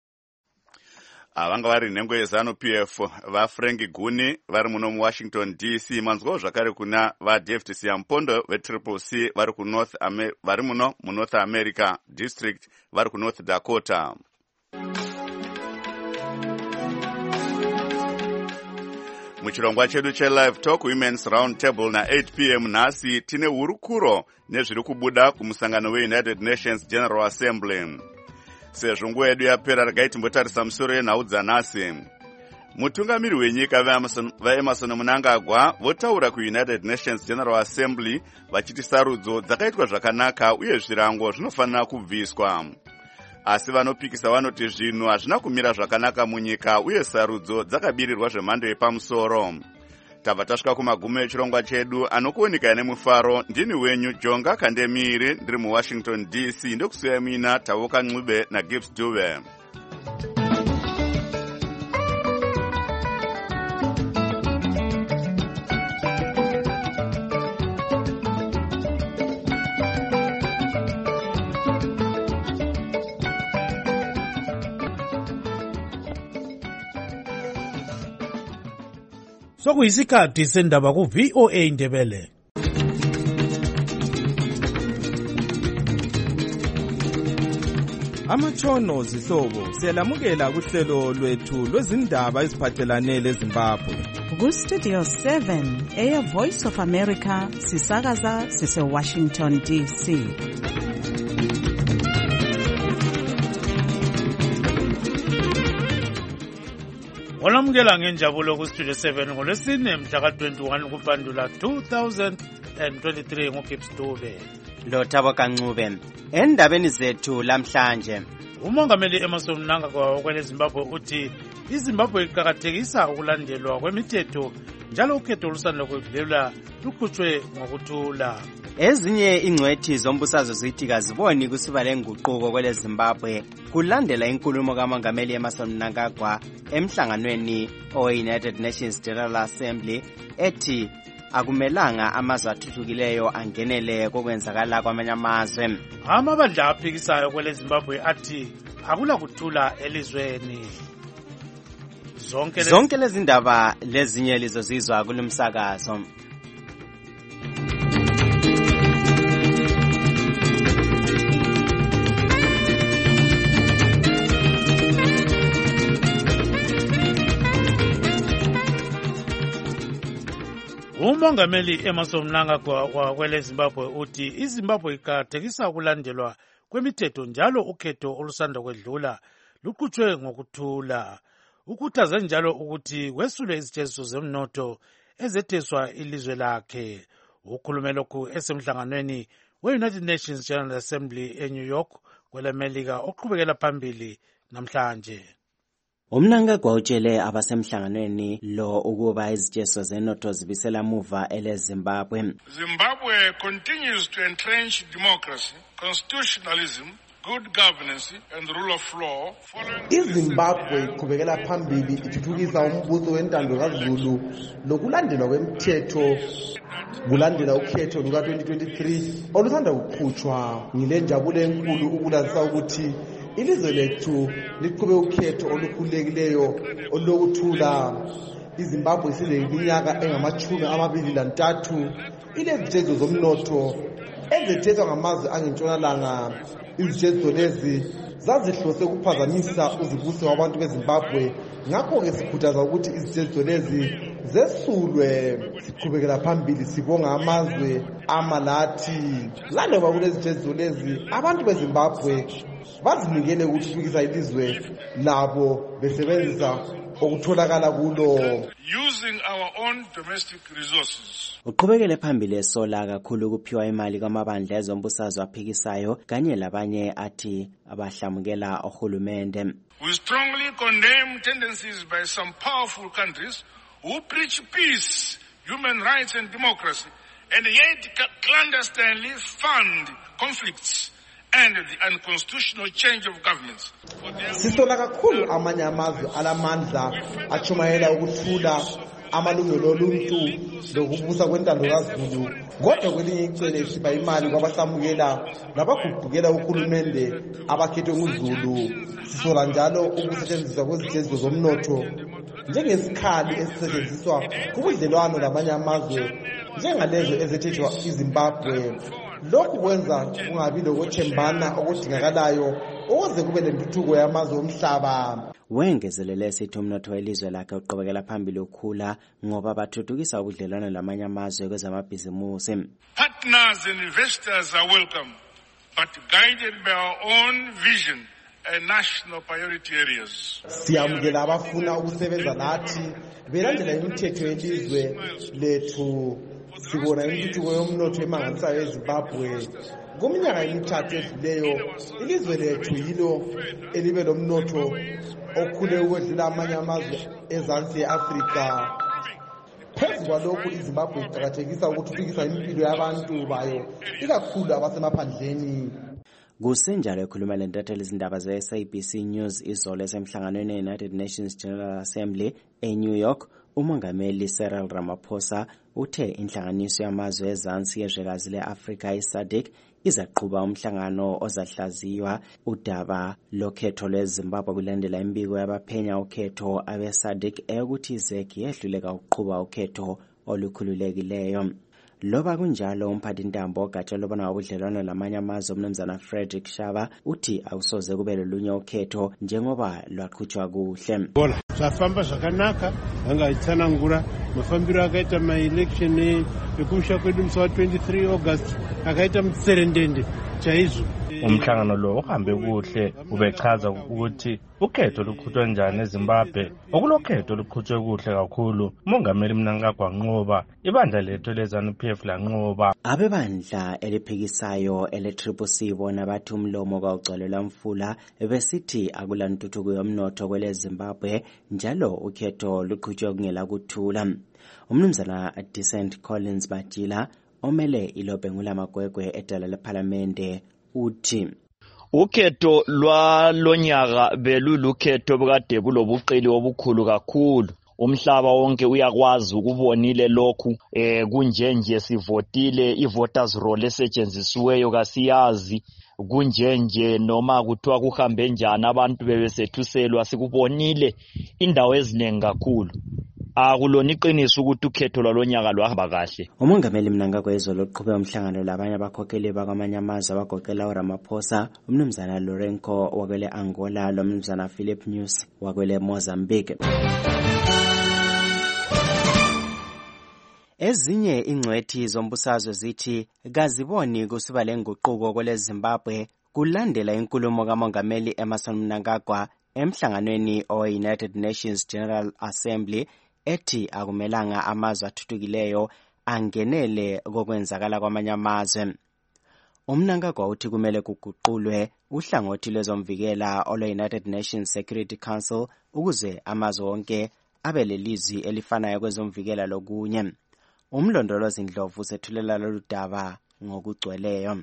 Vanga vari nhengo yeZANU-PF vaFrank Guni vari muno muWashington DC. Manzwawo zvakare kuna vaDavid Siyampondo veTriple C vari muno muNorth America District vari kuNorth Dakota. Muchirongwa chedu cheLive Talk Women's Round Table na8 p.m. nhasi tine hurukuro nezviri kubuda kumusangano weUnited Nations General Assembly. Sezvo nguva yedu yapera, regai timbotarisa musoro yenhau dzanhasi. Mutungamiri wenyika vaEmerson Mnangagwa votaura kuUnited Nations General Assembly vachiti sarudzo dzakaitwa zvakanaka uye zvirango zvinofanira kubviswa. Asi vanopikisa vanoti zvinhu hazvina kumira zvakanaka munyika uye sarudzo dzakabirirwa zvemhando yepamusoro. Tabva tasvika kumagumo echirongwa chedu. Anokuoneka nemufaro ndini wenyu Jonga Kandemiri, ndiri muWashington DC. Ndokusiya mina Tavoka Ncube naGibbs Dube. sokuyisikhathi sendaba ku-VOA Indebele. Amatshono zihlobo siyalamukela kuhlelo lwethu lwezindaba eziphathelane leZimbabwe. Ku-Studio 7 Air Voice of America sisakaza sise-Washington DC. Olamukela ngenjabulo ku-Studio 7 ngolwesine mhla ka-21 kuBandula 2023 nguGibbs Dube. Lothabo Kancube. Endabeni zethu lamhlanje, umongameli Emmerson Mnangagwa wakweleZimbabwe uthi iZimbabwe iqakathekisa ukulandelwa kwemithetho njalo ukhetho olusanda kwedlula lukhutshwe ngokuthula. Ezinye ingcwethi zombusazwe zithi kaziboni kusiba lenguquko kweleZimbabwe kulandela inkulumo kamongameli Emmerson Mnangagwa emhlanganweni owe-United Nations General Assembly ethi akumelanga amazwe athuthukileyo angenele kokwenzakala kwamanye amazwe. Amabandla aphikisayo kweleZimbabwe athi akula kuthula elizweni. Zonke lezi ndaba lezinye lizozizwa kulumsakazo. Umongameli Emmerson Mnangagwa wakweleZimbabwe uthi iZimbabwe iqakathekisa ukulandelwa kwemithetho njalo ukhetho olusanda kwedlula luqhutshwe ngokuthula. Ukhuthaze njalo ukuthi kwesulwe izijeziso zemnotho ezetheswa ilizwe lakhe. Ukhulume lokhu esemhlanganweni we-United Nations General Assembly eNew York kwelemelika oqhubekela phambili namhlanje. Umnangagwa utshele abasemhlanganweni lo ukuba izijeziso zenotho zibisela muva eleZimbabwe. Zimbabwe continues to entrench democracy, constitutionalism, good governance and the rule of law. iZimbabwe iqhubekela phambili ithuthukisa umbuso wentando kaZulu lokulandelwa kwemithetho kulandela ukhetho luka-2023 olusanda kuqhutshwa. Ngilenjabulo enkulu ukulazisa ukuthi ilizwe lethu liqhube ukhetho olukhululekileyo olokuthula. iZimbabwe isileminyaka engama-23 ilezijeziso zomnotho ezethethwa ngamazwe angentshonalanga. Izijeziso lezi zazihlose ukuphazamisa uzibuso wabantu beZimbabwe. Ngakho-ke sikhuthaza ukuthi izijeziso lezi zesulwe. Siqhubekela phambili sibonga amazwe amalathi. Laloba kulezi zijeziso lezi abantu beZimbabwe bazinikele ukuthuthukisa ilizwe labo besebenzisa okutholakala kulo. Using our own domestic resources. Uqhubekele phambili esola kakhulu ukuphiwa imali kwamabandla ezombusazwe aphikisayo kanye labanye athi abahlamukela uhulumende. We strongly condemn tendencies by some powerful countries who preach peace, human rights and democracy and yet clandestinely fund conflicts and the unconstitutional change of governments. Sisola kakhulu amanye amazwe alamandla achumayela ukuthula amalungelo oluntu lokubusa kwentando kaZulu. Kodwa kwelinye icele sipha imali kwabahlamukela nabagubhukela uhulumende abakhethwe nguZulu. Sisola njalo ukusetshenziswa kwezijeziso zomnotho njengesikhali esisetshenziswa kubudlelwano namanye amazwe njengalezo ezethethwa iZimbabwe. Lokhu kwenza kungabi lokuthembana okudingakalayo ukuze kube lentuthuko yamazwe omhlaba. Wengezelele esithi umnotho welizwe lakhe uqhubekela phambili ukhula ngoba bathuthukisa ubudlelwano lamanye amazwe kwezamabhizimusi. Partners and investors are welcome, but guided by our own vision and national priority areas. Siyamukela abafuna ukusebenza nathi belandela imithetho yelizwe lethu. Sibona intuthuko yomnotho emangalisayo eZimbabwe. Kuminyaka emithathu edluleyo ilizwe lethu yilo elibe lomnotho okhule ukwedlula amanye amazwe ezansi e-Afrika. Phezu kwalokhu iZimbabwe iqakathekisa ukuthuthukisa impilo yabantu bayo ikakhulu abasemaphandleni. Kusenjalo ekhuluma lentatheli izindaba ze-SABC News izolo esemhlanganweni e-United Nations General Assembly eNew York, umongameli Cyril Ramaphosa uthe inhlanganiso yamazwe ezansi yezwekazi le-Afrika i-SADC izaqhuba umhlangano ozahlaziywa udaba lokhetho lweZimbabwe kulandela imbiko yabaphenya ukhetho abe-SADC eyokuthi iZEC yehluleka ukuqhuba ukhetho olukhululekileyo. Loba kunjalo umphathintambo ogatsha lobona ngobudlelwano lamanye amazwe uMnumzana Frederick Shaba uthi akusoze kube lolunye ukhetho njengoba lwaqhutshwa kuhle. Zvafamba zvakanaka, angayitsanangura mafambiro akaita ma-election ekumusha kwedu musi wa-23 August akaita mutserendende chaizvo. Umhlangano lo uhambe kuhle ubechaza ukuthi ukhetho luqhutshwa njani eZimbabwe. Okulokhetho luqhutshwe kuhle kakhulu. Umongameli Mnangagwa wanqoba, ibandla lethu leZANU-PF lanqoba. Abebandla eliphikisayo ele-CCC bona bathi umlomo kawugcwalelwa mfula besithi akulantuthuko yomnotho kwele Zimbabwe njalo ukhetho luqhutshwe kungela kuthula. Umnumzana Decent Collins Matjila omele iLobhengula Magwegwe edala lePhalamende uthi ukhetho lwalonyaka belulukhetho bekade bulobuqili obukhulu kakhulu. Umhlaba wonke uyakwazi ukubonile lokhu kunjenje sivotile i-voters roll esetshenzisiweyo kasiyazi kunjenje noma kuthiwa kuhambe njani abantu bebesethuselwa sikubonile indawo eziningi kakhulu. Akulona iqiniso ukuthi ukhetho lwalonyaka lwahamba kahle. Umongameli Mnangagwa izolo uqhube umhlangano labanye abakhokheli bakwamanye amazwe abagoqela uRamaphosa, uMnumzana Lourenco wakwele Angola, loMnumzana Philip Nyusi wakwele Mozambique. Ezinye ingcwethi zombusazwe zithi kaziboni kusuba lenguquko kwele Zimbabwe kulandela inkulumo kaMongameli Emmerson Mnangagwa emhlanganweni owe-United Nations General Assembly ethi akumelanga amazwe athuthukileyo angenele kokwenzakala kwamanye amazwe. Umnangagwa uthi kumele kuguqulwe uhlangothi lwezomvikela olwe-United Nations Security Council ukuze amazwe onke abe lelizwi elifanayo kwezomvikela lokunye. Umlondolozi Ndlovu usethulela lolu daba ngokugcweleyo.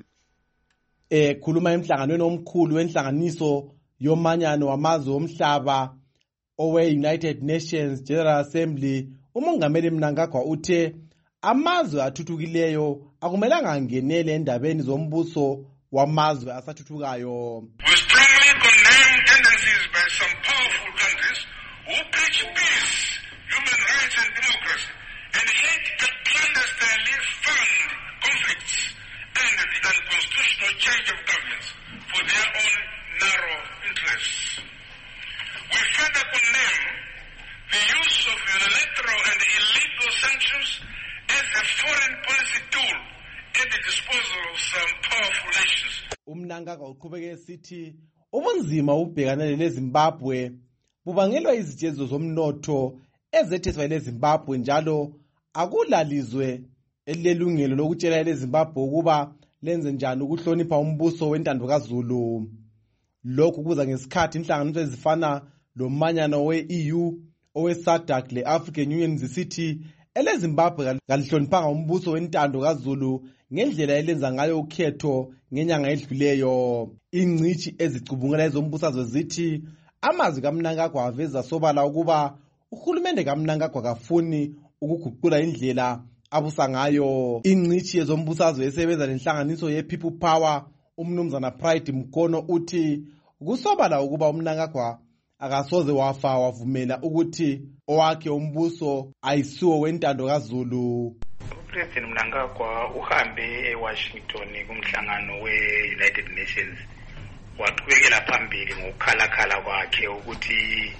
Khuluma emhlanganweni omkhulu wenhlanganiso yomanyano wamazwe omhlaba owe-United Nations General Assembly, umongameli Mnangagwa uthe amazwe athuthukileyo akumelanga angenele endabeni zombuso wamazwe asathuthukayo. We strongly condemn tendencies by some powerful countries who preach peace, human rights and democracy, and yet clandestinely fund conflicts and the unconstitutional change of governments for their own narrow interests. We further condemn the use of unilateral and illegal sanctions as a foreign policy tool at the disposal of some powerful nations. Umnangagwa uqhubeke esithi ubunzima ubhekana leZimbabwe bubangelwa izijezo zomnotho ezetheswa leZimbabwe njalo akulalizwe elilungelo lokutshela leZimbabwe ukuba lenze njani ukuhlonipha umbuso wentando kaZulu. Lokhu kuza ngesikhathi inhlanganiso ezifana lomanyano we-EU, owe-SADC le-African Union zisithi eleZimbabwe kalihloniphanga umbuso wentando kaZulu ngendlela elenza ngayo ukhetho ngenyanga edluleyo. Ingcithi ezicubungela ezombusazwe zithi amazwi kaMnangagwa aveza sobala ukuba uhulumende kaMnangagwa kafuni ukuguqula indlela abusa ngayo. Ingcithi yezombusazwe esebenza lenhlanganiso ye-People Power uMnumzana Pride Mkono uthi kusobala ukuba uMnangagwa akasoze wavumela ukuthi owakhe umbuso ayisiwo wentando kaZulu. uPresident Mnangagwa uhambe eWashington kumhlangano we-United Nations waqhubekela phambili ngokukhalakhala kwakhe ukuthi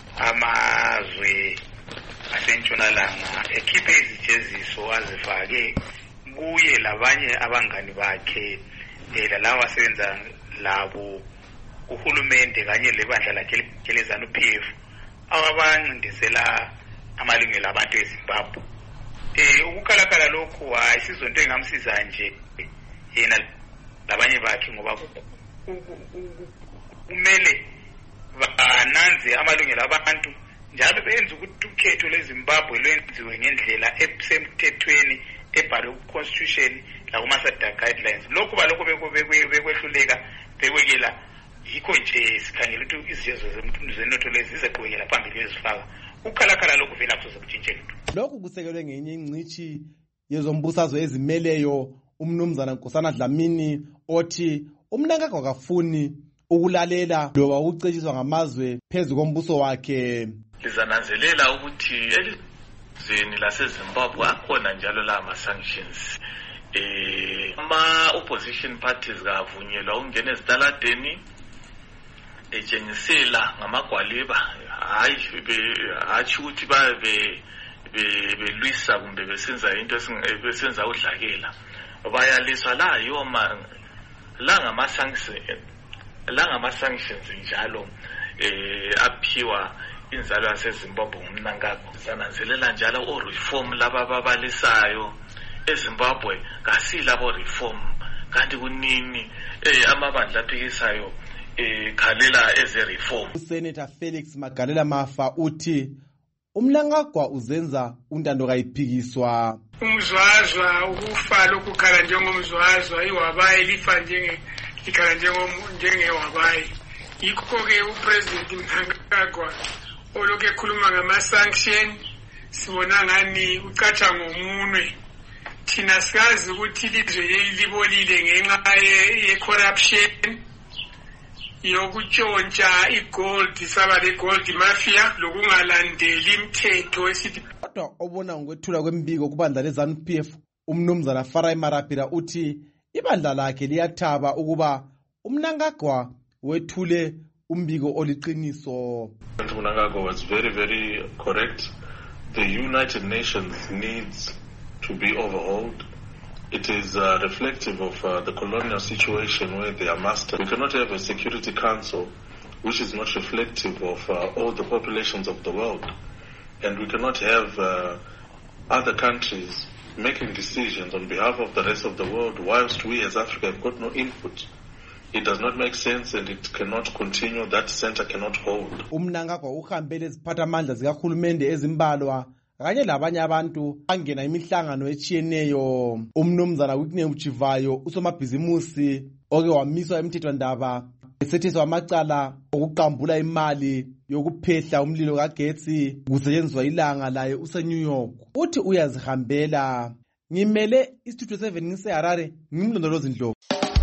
amazwe asentshonalanga ekhiphe izijeziso azifake kuye labanye abangani bakhe lalawa asebenza labo uhulumende kanye lebandla lakhe leZANU-PF abancindisela amalungelo abantu eZimbabwe. Ukukhalakhala lokhu ayisizonto engamsiza nje yena labanye bakhe ngoba kumele bananze amalungelo abantu njalo benze ukuthi ukhetho leZimbabwe lwenziwe ngendlela esemthethweni ebhalwe ku-constitution lakuma-SADC guidelines. Lokhu balokho bekwehluleka bekwekela yikho nje sikhangela ukuthi izijezo zenotho lezi zizeqhubekela phambili ezifaka ukukhalakhala lokhu vele akusoze kutshintshe lutho. Lokhu kusekelwe ngenye ingcithi yezombusazwe ezimeleyo umnumzana Nkosana Dlamini othi uMnangagwa akafuni ukulalela loba ukucetshiswa ngamazwe phezu kombuso wakhe. Lizananzelela ukuthi elizweni laseZimbabwe akhona njalo la ama-sanctions. Ama-opposition parties kavunyelwa ukungena ezitaladeni etshengisela ngamagwaliba hatshi ukuthi babe belwisa kumbe besenza into besenza udlakela. Bayaliswa la yoma la ngama-sanctions njalo aphiwa inzalo yaseZimbabwe ngumNangagwa. Sananzelela njalo o-reform laba babalisayo eZimbabwe kasilabo reform kanti kunini amabandla aphikisayo khalela eze-reform. uSenator Felix Magalela Mafa uthi uMnangagwa uzenza untando kayiphikiswa. Umzwazwa ukufa lokukhala njengomzwazwa iwabayi lifa likhala njengewabayi. Yikho-ke uPresident Mnangagwa olokhu ekhuluma ngama-sanction sibona ngani ucatsha ngomunwe. Thina sikazi ukuthi ilizwe libolile ngenxa ye-corruption yokutshontsha igold saba le-gold mafia lokungalandeli imithetho esithi. Kodwa obona ngokwethula kwembiko kubandla le-ZANU-PF umnumzana Farai Marapira uthi ibandla lakhe liyathaba ukuba uMnangagwa wethule umbiko oliqiniso. Mnangagwa was very correct. The United Nations needs to be overhauled. It is reflective of the colonial situation where they are mastered. We cannot have a Security Council which is not reflective of all the populations of the world. And we cannot have other countries making decisions on behalf of the rest of the world whilst we as Africa have got no input. It does not make sense and it cannot continue. That center cannot hold. uMnangagwa uhambele iziphathamandla zikahulumende ezimbalwa kanye labanye abantu angena imihlangano etshiyeneyo. Umnumzana Whitney Uchivayo usomabhizimusi oke wamiswa emthethwandaba esetheswa amacala okuqambula imali yokuphehla umlilo kagetsi kusetshenziswa ilanga laye useNew York. Uthi uyazihambela. Ngimele istudio 7 ngiseHarare ngimlondolozi Ndlovu.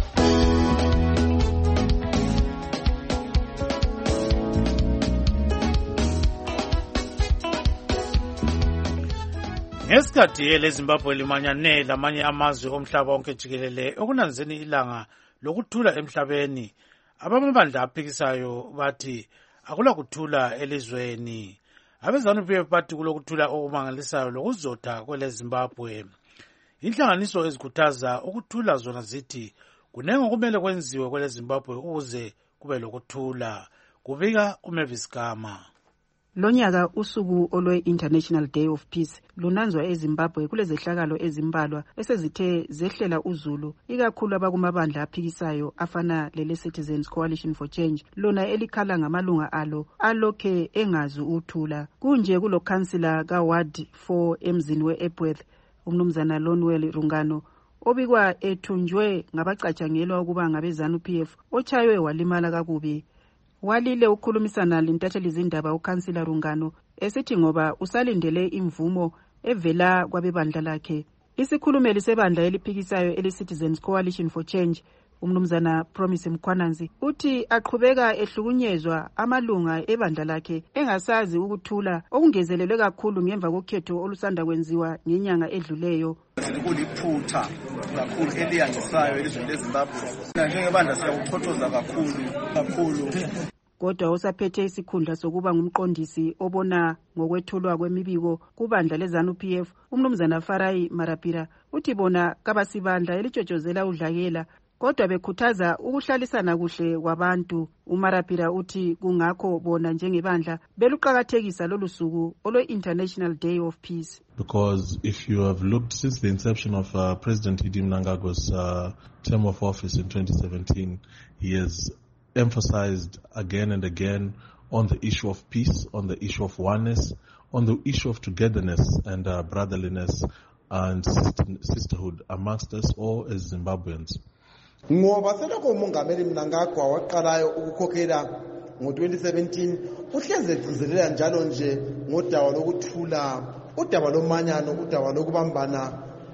Ngesikhathi eleZimbabwe limanyane lamanye amazwe omhlaba wonke jikelele okunanzeni ilanga lokuthula emhlabeni, abamabandla aphikisayo bathi akula kuthula elizweni. AbeZANU-PF bathi kulokuthula okumangalisayo lokuzotha kweleZimbabwe. Inhlanganiso ezikhuthaza ukuthula zona zithi kunengi okumele kwenziwe kweleZimbabwe ukuze kube lokuthula. Kubika uMavis Gama. Lonyaka usuku olwe-International Day of Peace lunanzwa eZimbabwe kulezehlakalo ezimbalwa esezithe zehlela uzulu, ikakhulu abakumabandla aphikisayo afana lele-Citizens Coalition for Change, lona elikhala ngamalunga alo alokhe engazi uthula. Kunje kulo kansila ka-Ward 4 emzini we-Epworth, umnumzana Lonwell Rungano, obikwa ethunjwe ngabacatshangelwa ukuba ngabeZANU-PF, otshaywe walimala kakubi. Walile ukukhulumisana lentatheli zindaba ukansila Rungano esithi ngoba usalindele imvumo evela kwabebandla lakhe. Isikhulumeli sebandla eliphikisayo ele-Citizens Coalition for Change, umnumzana Promise Mkhwananzi, uthi aqhubeka ehlukunyezwa amalunga ebandla lakhe engasazi ukuthula okungezelelwe kakhulu ngemva kokhetho olusanda kwenziwa ngenyanga edluleyo. Kuliphutha kakhulu eliyangisayo elizweni leZimbabwe. Njengebandla siyakuchothoza kakhulu. Kodwa usaphethe isikhundla sokuba ngumqondisi obona ngokwethulwa kwemibiko kubandla leZANU-PF, umnumzana Farai Marapira, uthi bona kabasibandla elitshotshozela udlakela kodwa bekhuthaza ukuhlalisana kuhle kwabantu. uMarapira uthi kungakho bona njengebandla beluqakathekisa lolu suku olwe-International Day of Peace. Because if you have looked since the inception of President Hidi Mnangagwa's term of office in 2017, he has emphasized again and again on the issue of peace, on the issue of oneness, on the issue of togetherness and brotherliness and sisterhood amongst us all as Zimbabweans. Ngoba selokho umongameli Mnangagwa waqalayo ukukhokhela ngo-2017 uhleze egcizelela njalo nje ngodaba lokuthula, udaba lomanyano, udaba lokubambana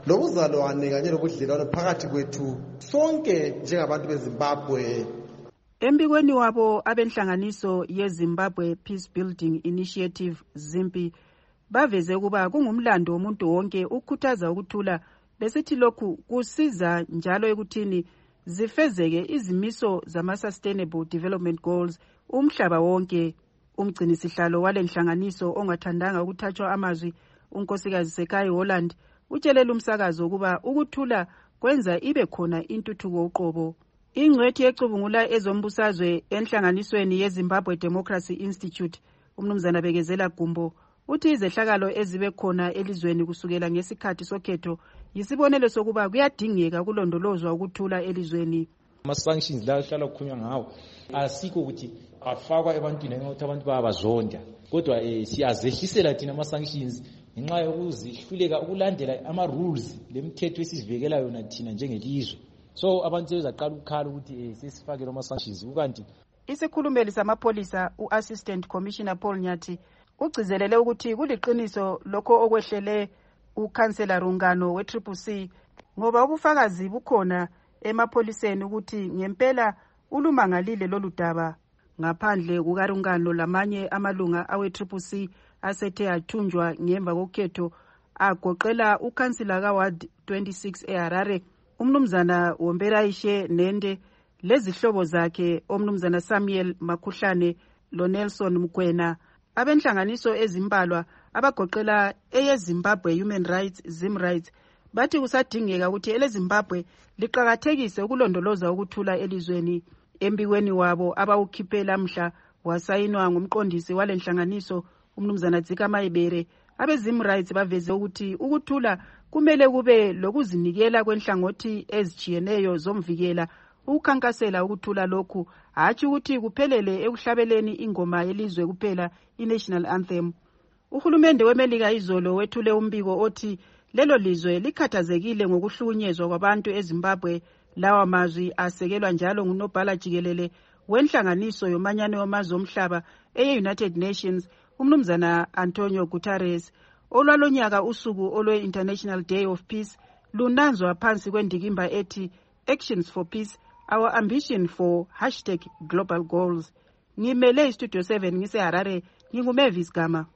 lobuzalwane kanye lobudlelwano phakathi kwethu sonke njengabantu beZimbabwe. Embikweni wabo abenhlanganiso yeZimbabwe Peace Building Initiative ZIMPI baveze ukuba kungumlando womuntu wonke ukukhuthaza ukuthula, besithi lokhu kusiza njalo ekuthini zifezeke izimiso zama-Sustainable Development Goals umhlaba wonke. Umgcinisihlalo walenhlanganiso ongathandanga ukuthathwa amazwi, unkosikazi Sekai Holland, utshelela umsakazo ukuba ukuthula kwenza ibe khona intuthuko uqobo. Ingcwethi yecubungula ezombusazwe enhlanganisweni yeZimbabwe Democracy Institute, umnumzana Bekezela Gumbo, uthi izehlakalo ezibe khona elizweni kusukela ngesikhathi sokhetho yisibonelo sokuba kuyadingeka ukulondolozwa ukuthula elizweni. Ama-sanctions la ahlala kukhulunywa ngawo asikho ukuthi afakwa ebantwini ngenxa yokuthi abantu bayabazonda, kodwa siyazehlisela thina ama-sanctions ngenxa yokuzihluleka ukulandela ama-rules lemithetho esizibekela yona thina njengelizwe. So abantu sebezaqala ukukhala ukuthi sesifake ama-sanctions. Ukanti isikhulumeli samapholisa u-Assistant Commissioner Paul Nyathi ugcizelele ukuthi kuliqiniso lokho okwehlele ukhansela Rungano we-CCC ngoba ubufakazi bukhona emapholiseni ukuthi ngempela ulumangalile lolu daba. Ngaphandle kukaRungano lamanye amalunga awe-CCC asethe athunjwa ngemva kokhetho agoqela ukhansela kaWard 26 eHarare umnumzana Womberaishe Nende lezihlobo zakhe omnumzana Samuel Makhuhlane loNelson Mkwena. Abenhlanganiso ezimbalwa abagoqela eyeZimbabwe Human Rights ZimRights bathi kusadingeka ukuthi eleZimbabwe liqhakathekise ukulondoloza ukuthula elizweni. Embikweni wabo abawukhiphela mhla wasayinwa ngumqondisi walenhlanganiso umnumzana Dzika Mayibere, abeZimRights baveze ukuthi ukuthula kumele kube lokuzinikela kwenhlangothi ezijiyeneyo zomvikela ukukhankasela ukuthula lokhu, hatshi ukuthi kuphelele ekuhlabeleni ingoma yelizwe kuphela i-National Anthem. Uhulumende weMelika izolo wethule umbiko othi lelo lizwe likhathazekile ngokuhlukunyezwa kwabantu eZimbabwe. Lawa mazwi asekelwa njalo ngunobhala jikelele wenhlanganiso yomanyano wamazwe omhlaba eye-United Nations umnumzana Antonio Guterres. Olwalonyaka usuku olwe-International Day of Peace lunanzwa phansi kwendikimba ethi Actions for Peace, Our Ambition for #Global Goals. Ngimele iStudio 7 ngiseHarare, nginguMavis Gama.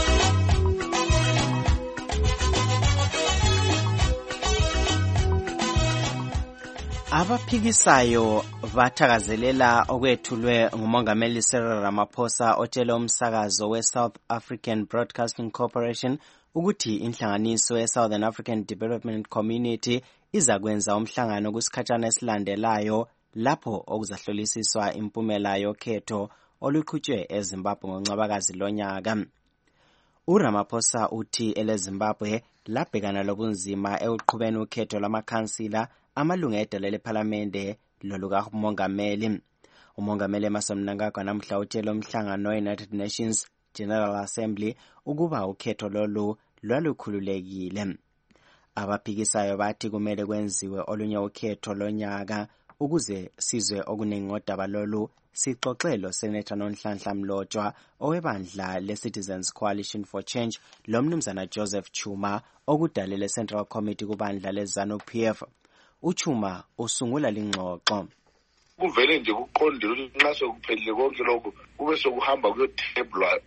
Abaphikisayo bathakazelela okwethulwe ngumongameli Cyril Ramaphosa otshele umsakazo we-South African Broadcasting Corporation ukuthi inhlanganiso ye-Southern African Development Community izakwenza umhlangano kusikhatshana esilandelayo lapho okuzahlolisiswa impumela yokhetho oluqhutshwe eZimbabwe ngoNcwabakazi lonyaka. uRamaphosa uthi eleZimbabwe labhekana lobunzima ekuqhubeni ukhetho lamakhansila, amalunga edala lephalamende lolukamongameli. Umongameli Emmerson Mnangagwa namhla utshele umhlangano we-United Nations General Assembly ukuba ukhetho lolu lwalukhululekile. Abaphikisayo bathi kumele kwenziwe olunye ukhetho lonyaka ukuze sizwe okuningi ngodaba lolu. Sixoxelo Senator Nonhlanhla Mlotshwa owebandla le-Citizens Coalition for Change lomnumzana Joseph Chuma okudalele Central Committee kubandla le-ZANU-PF. uChuma usungula lingxoxo. Kuvele nje kuqondile ukuthi nxa sekuphelile konke lokho kube sokuhamba kuyothebulwa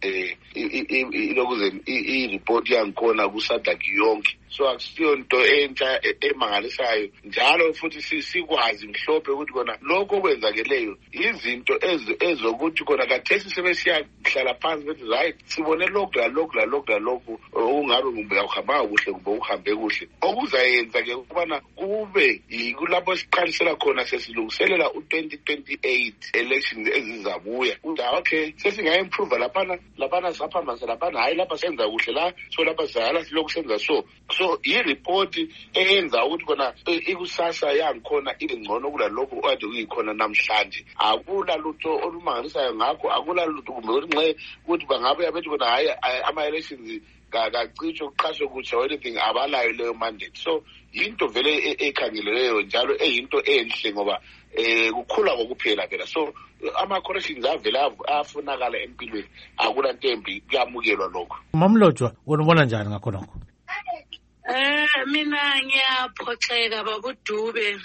lokuze i-report yangikhona kuSADC yonke. So akusiyo nto entsha emangalisayo njalo futhi sikwazi mhlophe ukuthi kona lokho kwenzakeleyo izinto ezokuthi kona kathesi sebesiyahlala phansi bethi right sibone lokhu okungabe kumbe akuhambanga kuhle kumbe ukuhambe kuhle okuzayenza ke ukubana kube kulapho siqalisela khona sesilungiselela u-2028 elections ezizabuya. Okay, sesinga-improve laphana saphambanisa laphana hayi lapha senza kuhle la so lapha sizahala silokhu senza so i-report eyenza ukuthi kona ikusasa yangikhona ibe ngcono kulalokho okade kuyikhona namhlanje. Akula lutho olumangalisayo ngakho, akula lutho kumbe ukuthi bangabe abethi kona hayi ama-elections kacitsho kuqashwe kutsha anything abalayo leyo mandate. So yinto vele ekhangeleleyo njalo eyinto enhle ngoba kukhula kokuphela phela. So ama-corrections avele afunakala empilweni, akula nto embi, kuyamukelwa lokho. Mamlotshwa wona ubona njani ngakho lokho? Mina ngiyaphoxeka babudube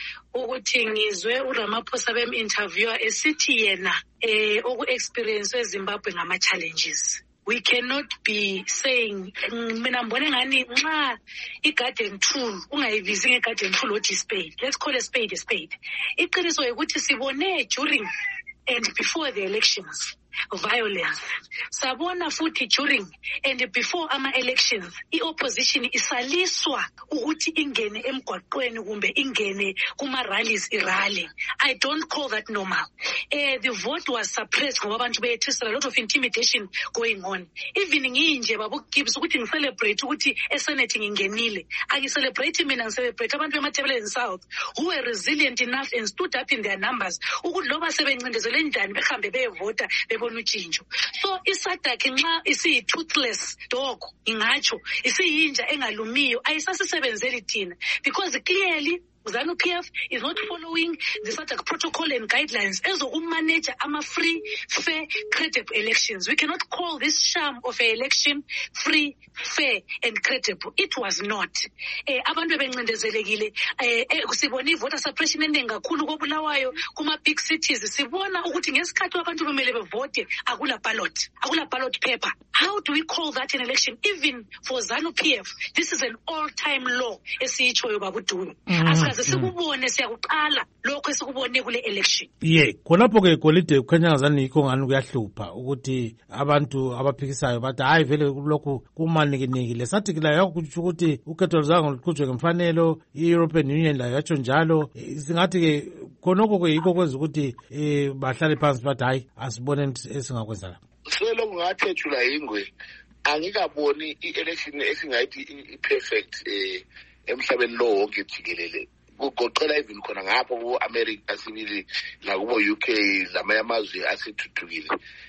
ukuthi ngizwe uRamaphosa bem-interviewer esithi yena oku-experience eZimbabwe ngama-challenges. We cannot be saying, mina mbone ngani nxa i-garden tool, ungayibizi nge-garden tool othi spade. Let's call a spade a spade. Iqiniso ukuthi sibone during and before the elections, violence. Sabona futhi during and before ama-elections, i-opposition isaliswa ukuthi ingene emgwaqweni kumbe ingene kuma-rallies irally. I don't call that normal. The vote was suppressed ngoba abantu bethu, a lot of intimidation going on. Even nginje babu Gibbs ukuthi ngicelebrate ukuthi eSenate ngingenile. Angicelebrate mina, ngicelebrate abantu bemathebeleni South who were resilient enough and stood up in their numbers ukuthi loba sebencindezele njani behambe beyevota bebona utshintsho. So iSADC nxa isiyi-toothless dog ingatsho isiyinja engalumiyo ayisasisebenzeli thina because clearly ZANU-PF is not following the SADC protocol and guidelines ezokumanage ama-free, fair, credible elections. We cannot call this sham of an election free, fair, and credible. It was not. Abantu bencindezelekile. Sibona voter suppression eningi kakhulu koBulawayo kuma-big cities. Sibona ukuthi ngesikhathi abantu bemele bevote akula ballot paper. How do we call that an election? Even for ZANU-PF, this is an all-time law esiyitshoyo babudulu. Sikubone siyakuqala lokho esikubone kule election. Khonapho ke golide kukhanya ngazani yikho ngani kuyahlupha ukuthi abantu abaphikisayo bathi hayi vele lokho kumanikinikile. Sathi kila yakuthi ukuthi ukhetho luzange luqhutshwe ngemfanelo, i-European Union layo yatsho njalo. Singathi ke khonoko ke yikho kwenza ukuthi bahlale phansi bathi hayi asibone esingakwenza la. Selokhu ngathethula ingwe angikaboni i-election esingayithi i-perfect emhlabeni lo wonke jikelele. Kugoqela even khona ngapho ku-America sibili nakubo UK lamanye amazwe asithuthukile.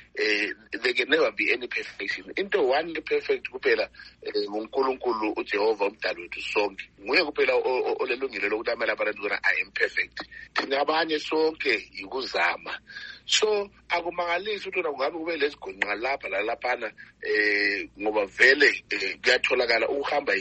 There can never be any perfection. Into one perfect kuphela nguNkulunkulu uJehova umdali wethu sonke. Nguye kuphela olelungile lokuthi amele abantu bona I am perfect. Thina abanye sonke yikuzama. So akumangalisi ukuthi kungabe kube lesigonqa lapha lalaphana ngoba vele kuyatholakala ukuhamba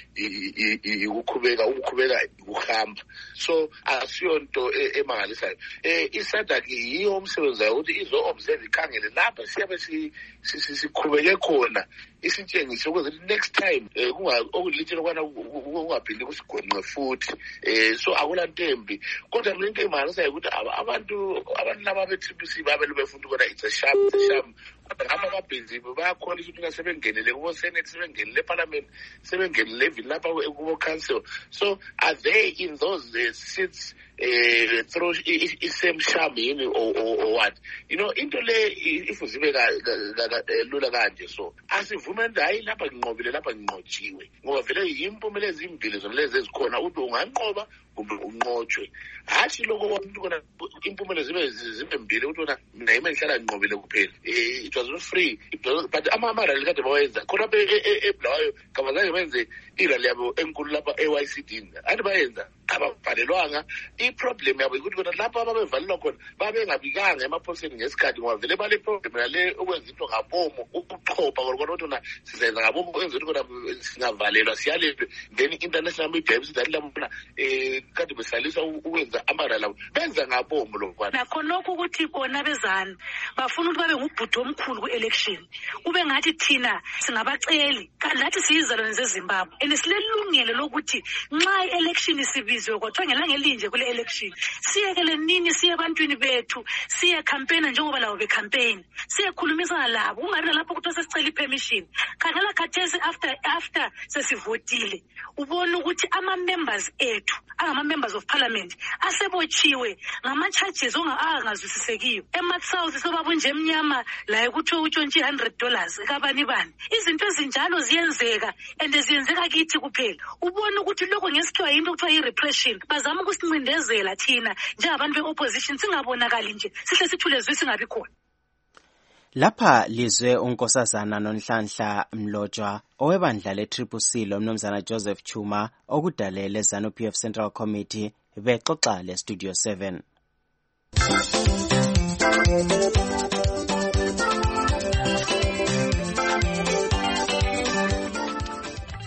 ukukhubeka ukuhamba. So asiyonto emangalisayo. iSADC yiyo umsebenzi wayo ukuthi izo-observe ikhangele lapha siyabe sikhubeke khona isitshengise ukuthi next time okulitshela ukwana kungaphindi kusigonqe futhi. So akulantembi kodwa into emangalisayo ukuthi abantu laba be-TPC babele befunda ukona it's a sham ngapha ababhizi bayakhona ukuthi ngasebengenele kubo Senate, sebengenele eParliament, sebengenele even lapha kubo Council. So are they in those seats through same sham yini or what? Into le ifuzibe lula kanje. So asivume hayi lapha nginqobile lapha nginqotshiwe ngoba vele yimpumela ezimbili zomlezi ezikhona ukuthi unganqoba kumbe unqotshwe. Hathi lokho kwabantu kona impumela zibe mbili ukuthi wona mina yimi ngihlala nginqobile kuphela. It was not free, but ama-rally kade bawenza khona eBulawayo kabazange benze irally yabo enkulu lapha eYCD. Athi bayenza ababhalelwanga. I-problem yabo ukuthi kona lapha ababevalelwa khona babengabikanga emapholiseni ngesikhathi ngoba vele bale problem yale ukwenza into ngabomo ukuchopha kodwa wona sizenza ngabomo ukwenza ukuthi kona singavalelwa siyalelwe. Then international media ibithi labona kade besalisa ukwenza ama-rally abo benza ngabomo lokho. Nakho lokho ukuthi bona bezana bafuna ukuthi babe ngubhuti omkhulu ku-election. Ube ngathi thina singabaceli lathi siyizalwane zeZimbabwe and silelungelo lokuthi nxa i-election isibizwe kodwa ngelanga elinje kule election siyekele nini siye ebantwini bethu siye campaign njengoba labo becampaign siye khulumisana labo ungathi lapho ukuthi sesicela i-permission khangela khathesi after sesivotile ubona ukuthi ama-members ethu angama-members of parliament asebotshiwe ngama-charges angazwisisekiyo. South sobabunje emnyama la kuthiwa utshontshe $100 kabani bani. Izinto ezinjalo ziyenzeka and ziyenzeka kithi kuphela. Ubona ukuthi lokho ngesithiwa yinto kuthiwa yi-repression bazama ukusincindezela thina njengabantu be-opposition singabonakali nje sihle sithule zwi singabi khona. Lapha lizwe unkosazana Nonhlanhla Mlotshwa owebandla le-CCC lomnumzana Joseph Chuma okudalele ZANU-PF Central Committee bexoxa le-Studio 7.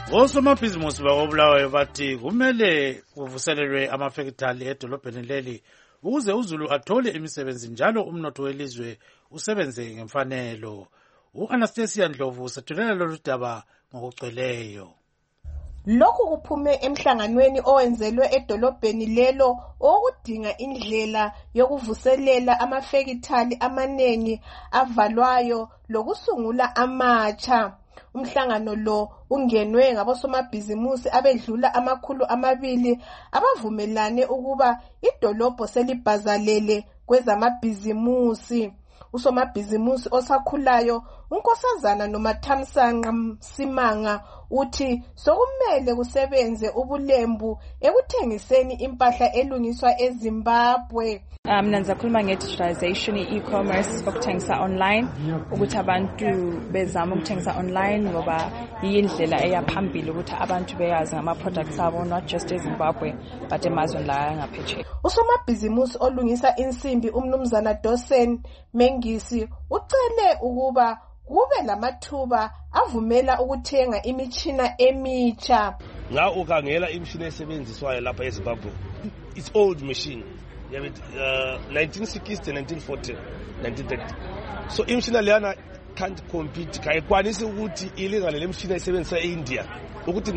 Osomabhizimusi bakobulawayo bathi kumele kuvuselelwe amafekithali edolobheni leli ukuze uZulu athole imisebenzi njalo umnotho welizwe usebenze ngemfanelo. U-Anastasia Ndlovu usethulela lolu daba ngokugcweleyo. Lokhu kuphume emhlanganweni owenzelwe edolobheni lelo okudinga indlela yokuvuselela amafekithali amanengi avalwayo lokusungula amatsha. Umhlangano lo ungenwe ngabosomabhizimusi abedlula 200 abavumelane ukuba idolobho selibhazalele kwezamabhizimusi. Usomabhizimusi osakhulayo unkosazana Nomathamsanqa Simanga uthi sokumele kusebenze ubulembu ekuthengiseni impahla elungiswa eZimbabwe. Mina ngizakhuluma nge-digitalization, e-commerce, ukuthengisa online, ukuthi abantu bezama ukuthengisa online ngoba yindlela eyaphambili ukuthi abantu beyazi ngama-products abo, not just eZimbabwe but emazweni la ngaphetsheya. Usomabhizimusi olungisa insimbi umnumzana Dosen Mengisi ucele ukuba kube lamathuba avumela ukuthenga imitshina emitsha. Nga ukhangela imishini esebenziswayo lapha eZimbabwe, it's old machine. 1960, 1940, 1930. So imishina leyana can't compete. Kayikwanisi ukuthi ilingane lemishina esebenzisa eIndia. Ukuthi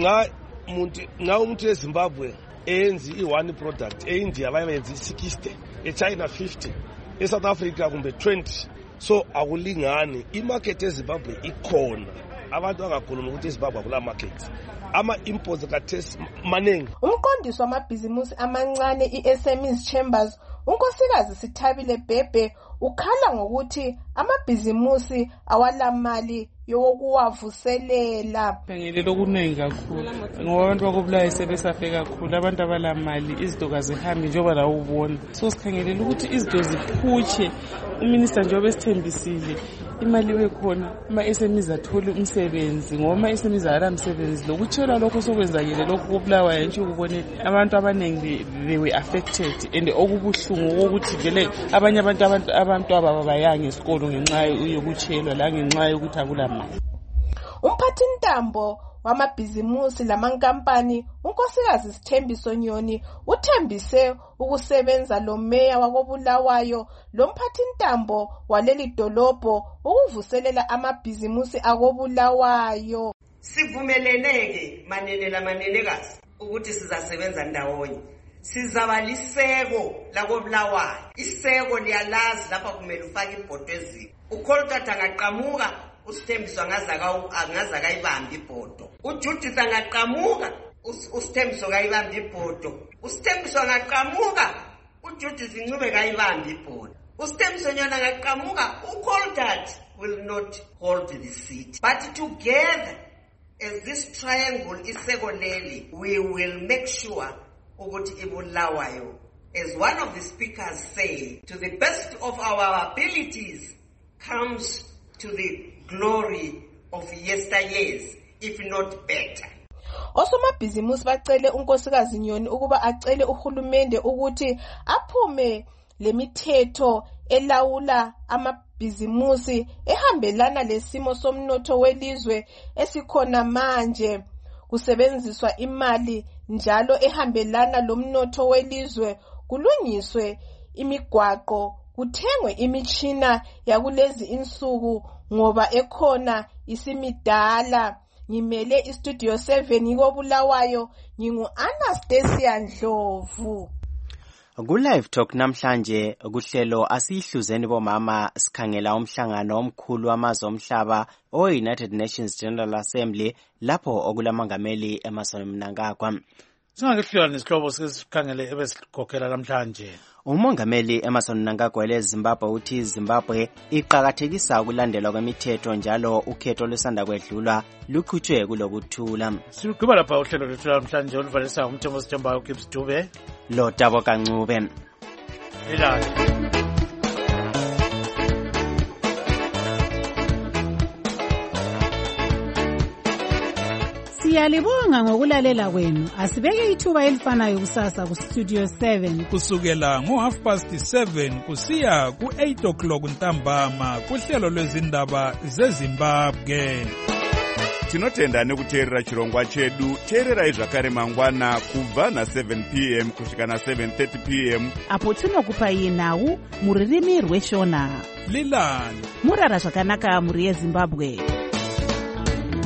nga umuntu eZimbabwe enzi i1 product, eIndia bayenzi 60, eChina 50, eSouth Africa kumbe 20. So akulingani. Imarket eZimbabwe ikhona. Abantu angakhuluma ukuthi eZimbabwe akula market. Ama imports kathesi manengi. Umqondisi wamabhizimusi amancane iSMEs Chambers unkosikazi Sithabile Bhebhe ukhala ngokuthi amabhizimusi awalamali yokuwavuselela. Ngeke lokunengi kakhulu ngoba abantu bakobulayo sebesafe kakhulu, abantu abalamali izinto kazihambi njengoba la ubona. So sikhangelela ukuthi izinto ziphutshe, uminister njengoba esithembisile imali bekhona ama-SMEs athole umsebenzi ngoba ama-SMEs alamsebenzi. Lokuthela lokho sokwenzakile lokho kobulawayo nje ukubona abantu abaningi they were affected and okubuhlungu ukuthi vele abanye abantu ababayanga esikolo ngenxa yokutshelwa la ngenxa yokuthi akulamali. Umphathintambo wamabhizimusi lamankampani unkosikazi Sithembiso Nyoni uthembise ukusebenza lo meya wakobulawayo lo mphathintambo waleli dolobho ukuvuselela amabhizimusi akobulawayo. Sivumeleneke manenekazi ukuthi sizasebenza ndawonye. Sizabaliseko lakobulawayo. Iseko liyalazi lapha kumele ufake ibhodo eziko. Ukholtata ngaqhamuka uSithembiso angaza kayibamba ibhodo. uJudith angaqhamuka uSithembiso kayibamba ibhodo. uSithembiso angaqhamuka uJudith incube kayibamba ibhodo. uSithembiso Nyoni angaqhamuka uKholtata will not hold the seat. But together as this triangle iseko leli, we will make sure ukuthi ibulawayo, as one of the speakers say, to the best of our abilities comes to the glory of yesteryears, if not better. Osomabhizimusi bacele unkosikazi Nyoni ukuba acele uhulumende ukuthi aphume lemithetho elawula amabhizimusi ehambelana lesimo somnotho welizwe esikhona manje. Kusebenziswa imali njalo ehambelana lomnotho welizwe, kulungiswe imigwaqo, kuthengwe imitshina yakulezi insuku ngoba ekhona isimidala. Ngimele iStudio 7 ngikobulawayo, ngingu-Anastasia Ndlovu. Ku-Live Talk namhlanje kuhlelo asihluzeni bomama sikhangela umhlangano omkhulu wamazwe omhlaba o-United Nations General Assembly lapho okulamangameli Emmerson Mnangagwa. Singakehlula nesihlobo sikhangele ebesikhokhela namhlanje. Umongameli Emmerson Mnangagwa leZimbabwe uthi iZimbabwe iqhakathekisa ukulandelwa kwemithetho njalo ukhetho lusanda kwedlulwa lukhutshwe kulokuthula. Sigqiba lapha uhlelo lwethu namhlanje oluvalisa umthembu Sithembayo Gibbs Dube lo Dabo Kancube. Siyalibonga ngokulalela kwenu. Asibeke ithuba elifanayo kusasa ku Studio 7 kusukela ngo7:30 kusiya ku8 o'clock ntambama kuhlelo lwezindaba zeZimbabwe. tinotenda nekuteerera chirongwa chedu. Teererai zvakare mangwana kubva na7 p.m. kusvika na7:30 p.m. apo tinokupai nhau muririmi rweshona. Lilan murara zvakanaka muri yeZimbabwe.